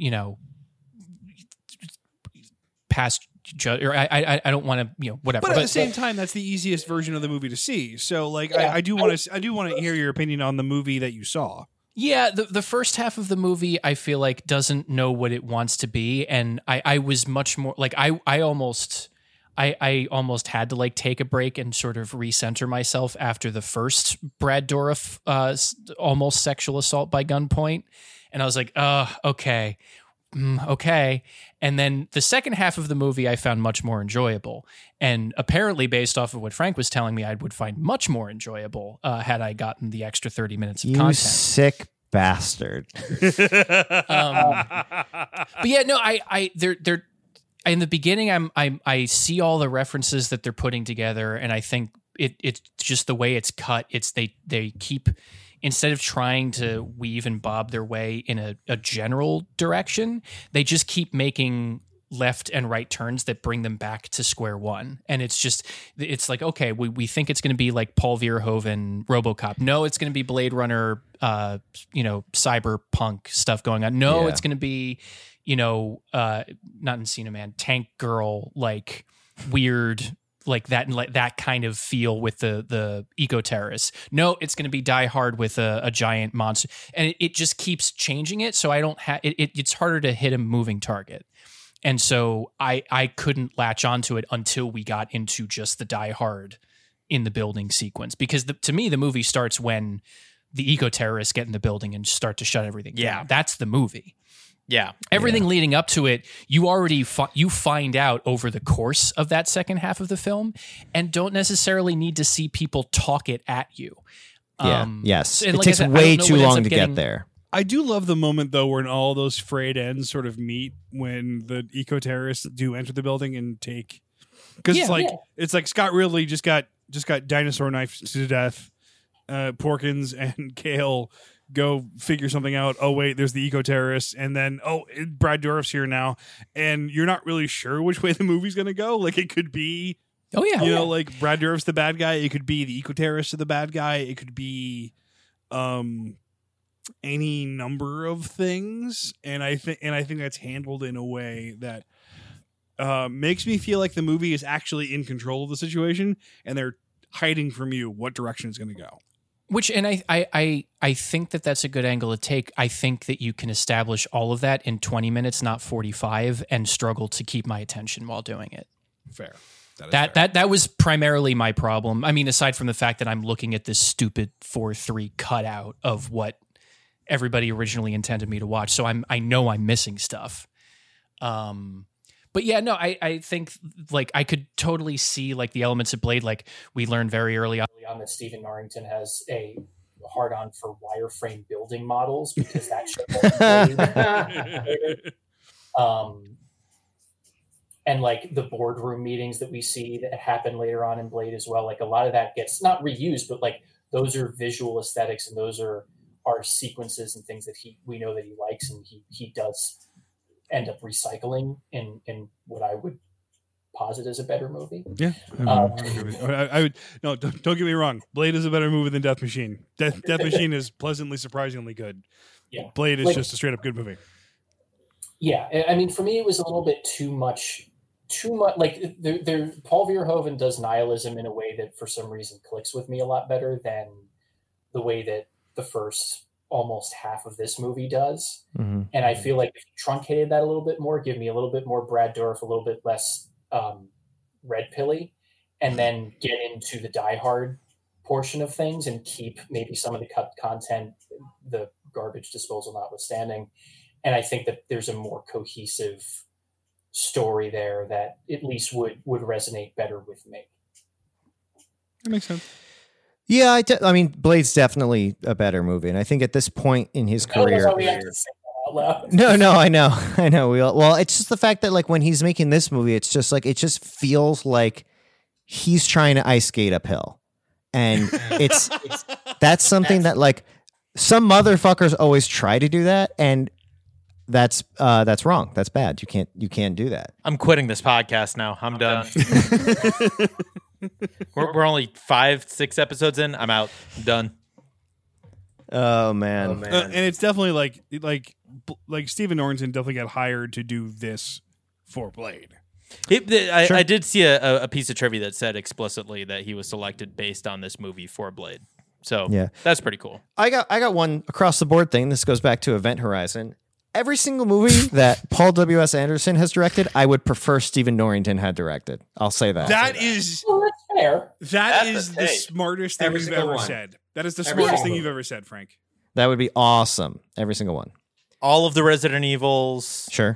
S5: past judge, or I don't want to, whatever.
S4: But at the same time, that's the easiest version of the movie to see. So like, I do want to hear your opinion on the movie that you saw.
S5: Yeah, the first half of the movie I feel like doesn't know what it wants to be, and I was much more like I almost had to like take a break and sort of recenter myself after the first Brad Dourif almost sexual assault by gunpoint, and I was like, okay. And then the second half of the movie I found much more enjoyable, and apparently based off of what Frank was telling me, I would find much more enjoyable had I gotten the extra 30 minutes of content.
S2: You sick bastard.
S5: But yeah, no, they're in the beginning. I see all the references that they're putting together, and I think it's just the way it's cut. They keep, instead of trying to weave and bob their way in a general direction, they just keep making left and right turns that bring them back to square one. And it's like, okay, we think it's going to be like Paul Verhoeven RoboCop. No, it's going to be Blade Runner, cyberpunk stuff going on. No, it's going to be, not Encino Man, Tank Girl, like weird like that kind of feel with the eco terrorists. No, it's going to be Die Hard with a giant monster, and it just keeps changing it. So I don't have it's harder to hit a moving target. And so I couldn't latch onto it until we got into just the Die Hard in the building sequence, because to me the movie starts when the eco terrorists get in the building and start to shut everything down. That's the movie.
S3: Yeah.
S5: Everything leading up to it, you already you find out over the course of that second half of the film, and don't necessarily need to see people talk it at you.
S2: Yes.
S5: and
S2: It
S5: like I
S2: takes
S5: said, I
S2: way
S5: don't know
S2: too
S5: what ends
S2: long
S5: up
S2: to
S5: getting-
S2: get there.
S4: I do love the moment though when all those frayed ends sort of meet when the eco terrorists do enter the building and take, because it's like Scott Ridley just got dinosaur knifed to death. Porkins and Kale go figure something out. Oh wait, there's the eco terrorists, and then Brad Dourif's here now, and you're not really sure which way the movie's gonna go. Like it could be, like Brad Dourif's the bad guy. It could be the eco terrorists are the bad guy. It could be, any number of things, and I think that's handled in a way that makes me feel like the movie is actually in control of the situation, and they're hiding from you what direction it's going to go.
S5: Which, and I think that's a good angle to take. I think that you can establish all of that in 20 minutes, not 45, and struggle to keep my attention while doing it.
S4: Fair.
S5: That was primarily my problem. I mean, aside from the fact that I'm looking at this stupid 4:3 cutout of what everybody originally intended me to watch, so I know I'm missing stuff. But yeah, no, I think like I could totally see like the elements of Blade. Like we learned very early on
S11: that Stephen Norrington has a hard-on for wireframe building models, because that shit and like the boardroom meetings that we see that happen later on in Blade as well. Like a lot of that gets not reused, but like those are visual aesthetics, and those are sequences and things that we know that he likes, and he does end up recycling in what I would posit as a better movie.
S4: Yeah. I would no. Don't get me wrong. Blade is a better movie than Death Machine. Death Machine is pleasantly surprisingly good.
S11: Yeah.
S4: Blade is just a straight up good movie.
S11: Yeah, I mean, for me, it was a little bit too much. Like Paul Verhoeven does nihilism in a way that, for some reason, clicks with me a lot better than the way that the first almost half of this movie does.
S2: Mm-hmm.
S11: And I feel like if you truncated that a little bit more, give me a little bit more Brad Dourif, a little bit less red pilly, and then get into the Die Hard portion of things and keep maybe some of the cut content, the garbage disposal notwithstanding. And I think that there's a more cohesive story there that at least would resonate better with me.
S4: That makes sense.
S2: Yeah, I mean, Blade's definitely a better movie, and I think at this point in his career,
S11: We have to say that out loud.
S2: no, I know. Well, it's just the fact that like when he's making this movie, it's just like it just feels like he's trying to ice skate uphill, and that's something that like some motherfuckers always try to do that, and that's wrong. That's bad. You can't do that.
S3: I'm quitting this podcast now. I'm done. We're only 5-6 episodes in. I'm out. I'm done.
S2: Oh man.
S4: And it's definitely like Stephen Norrington definitely got hired to do this for Blade.
S3: I did see a piece of trivia that said explicitly that he was selected based on this movie for Blade. So
S2: yeah,
S3: that's pretty cool.
S2: I got one across the board thing. This goes back to Event Horizon. Every single movie that Paul W.S. Anderson has directed, I would prefer Stephen Norrington had directed. I'll say that.
S11: That's fair.
S4: That is the smartest thing you've ever said. That is the smartest thing you've ever said, Frank.
S2: That would be awesome. Every single one.
S3: All of the Resident Evils.
S2: Sure.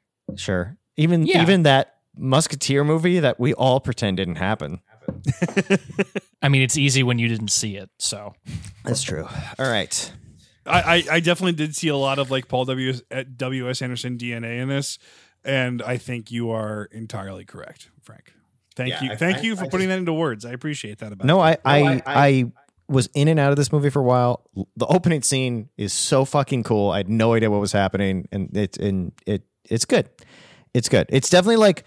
S2: Even that Musketeer movie that we all pretend didn't happen.
S5: I mean, it's easy when you didn't see it, so.
S2: That's true. All right.
S4: I definitely did see a lot of like Paul W.S. Anderson DNA in this, and I think you are entirely correct, Frank. Thank you for putting that into words. I appreciate that.
S2: I was in and out of this movie for a while. The opening scene is so fucking cool. I had no idea what was happening, and it's good. It's good. It's definitely like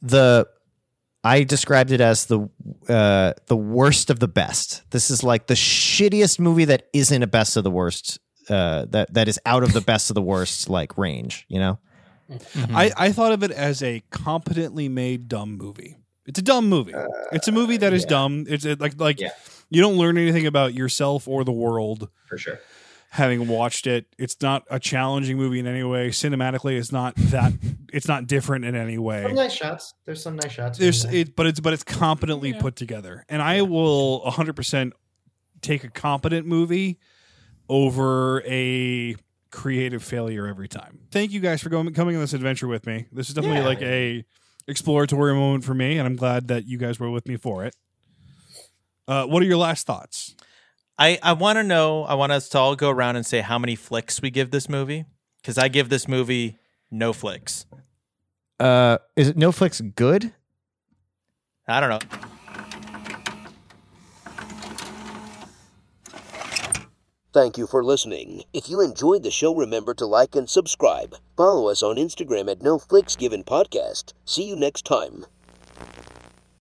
S2: I described it as the worst of the best. This is like the shittiest movie that isn't a best of the worst. That is out of the best of the worst like range. You know.
S4: Mm-hmm. I thought of it as a competently made dumb movie. It's a dumb movie. It's a movie that is dumb. It's like you don't learn anything about yourself or the world
S12: for sure.
S4: Having watched it, it's not a challenging movie in any way. Cinematically, it's not different in any way.
S12: Some nice shots. There's some nice shots.
S4: But it's competently put together, and I will 100% take a competent movie over a creative failure every time. Thank you guys for coming on this adventure with me. This is definitely like a exploratory moment for me, and I'm glad that you guys were with me for it. What are your last thoughts?
S3: I want to know, I want us to all go around and say how many flicks we give this movie, because I give this movie no flicks.
S2: Is it no flicks good?
S3: I don't know.
S1: Thank you for listening. If you enjoyed the show, remember to like and subscribe. Follow us on Instagram at NoFlicksGivenPodcast. See you next time.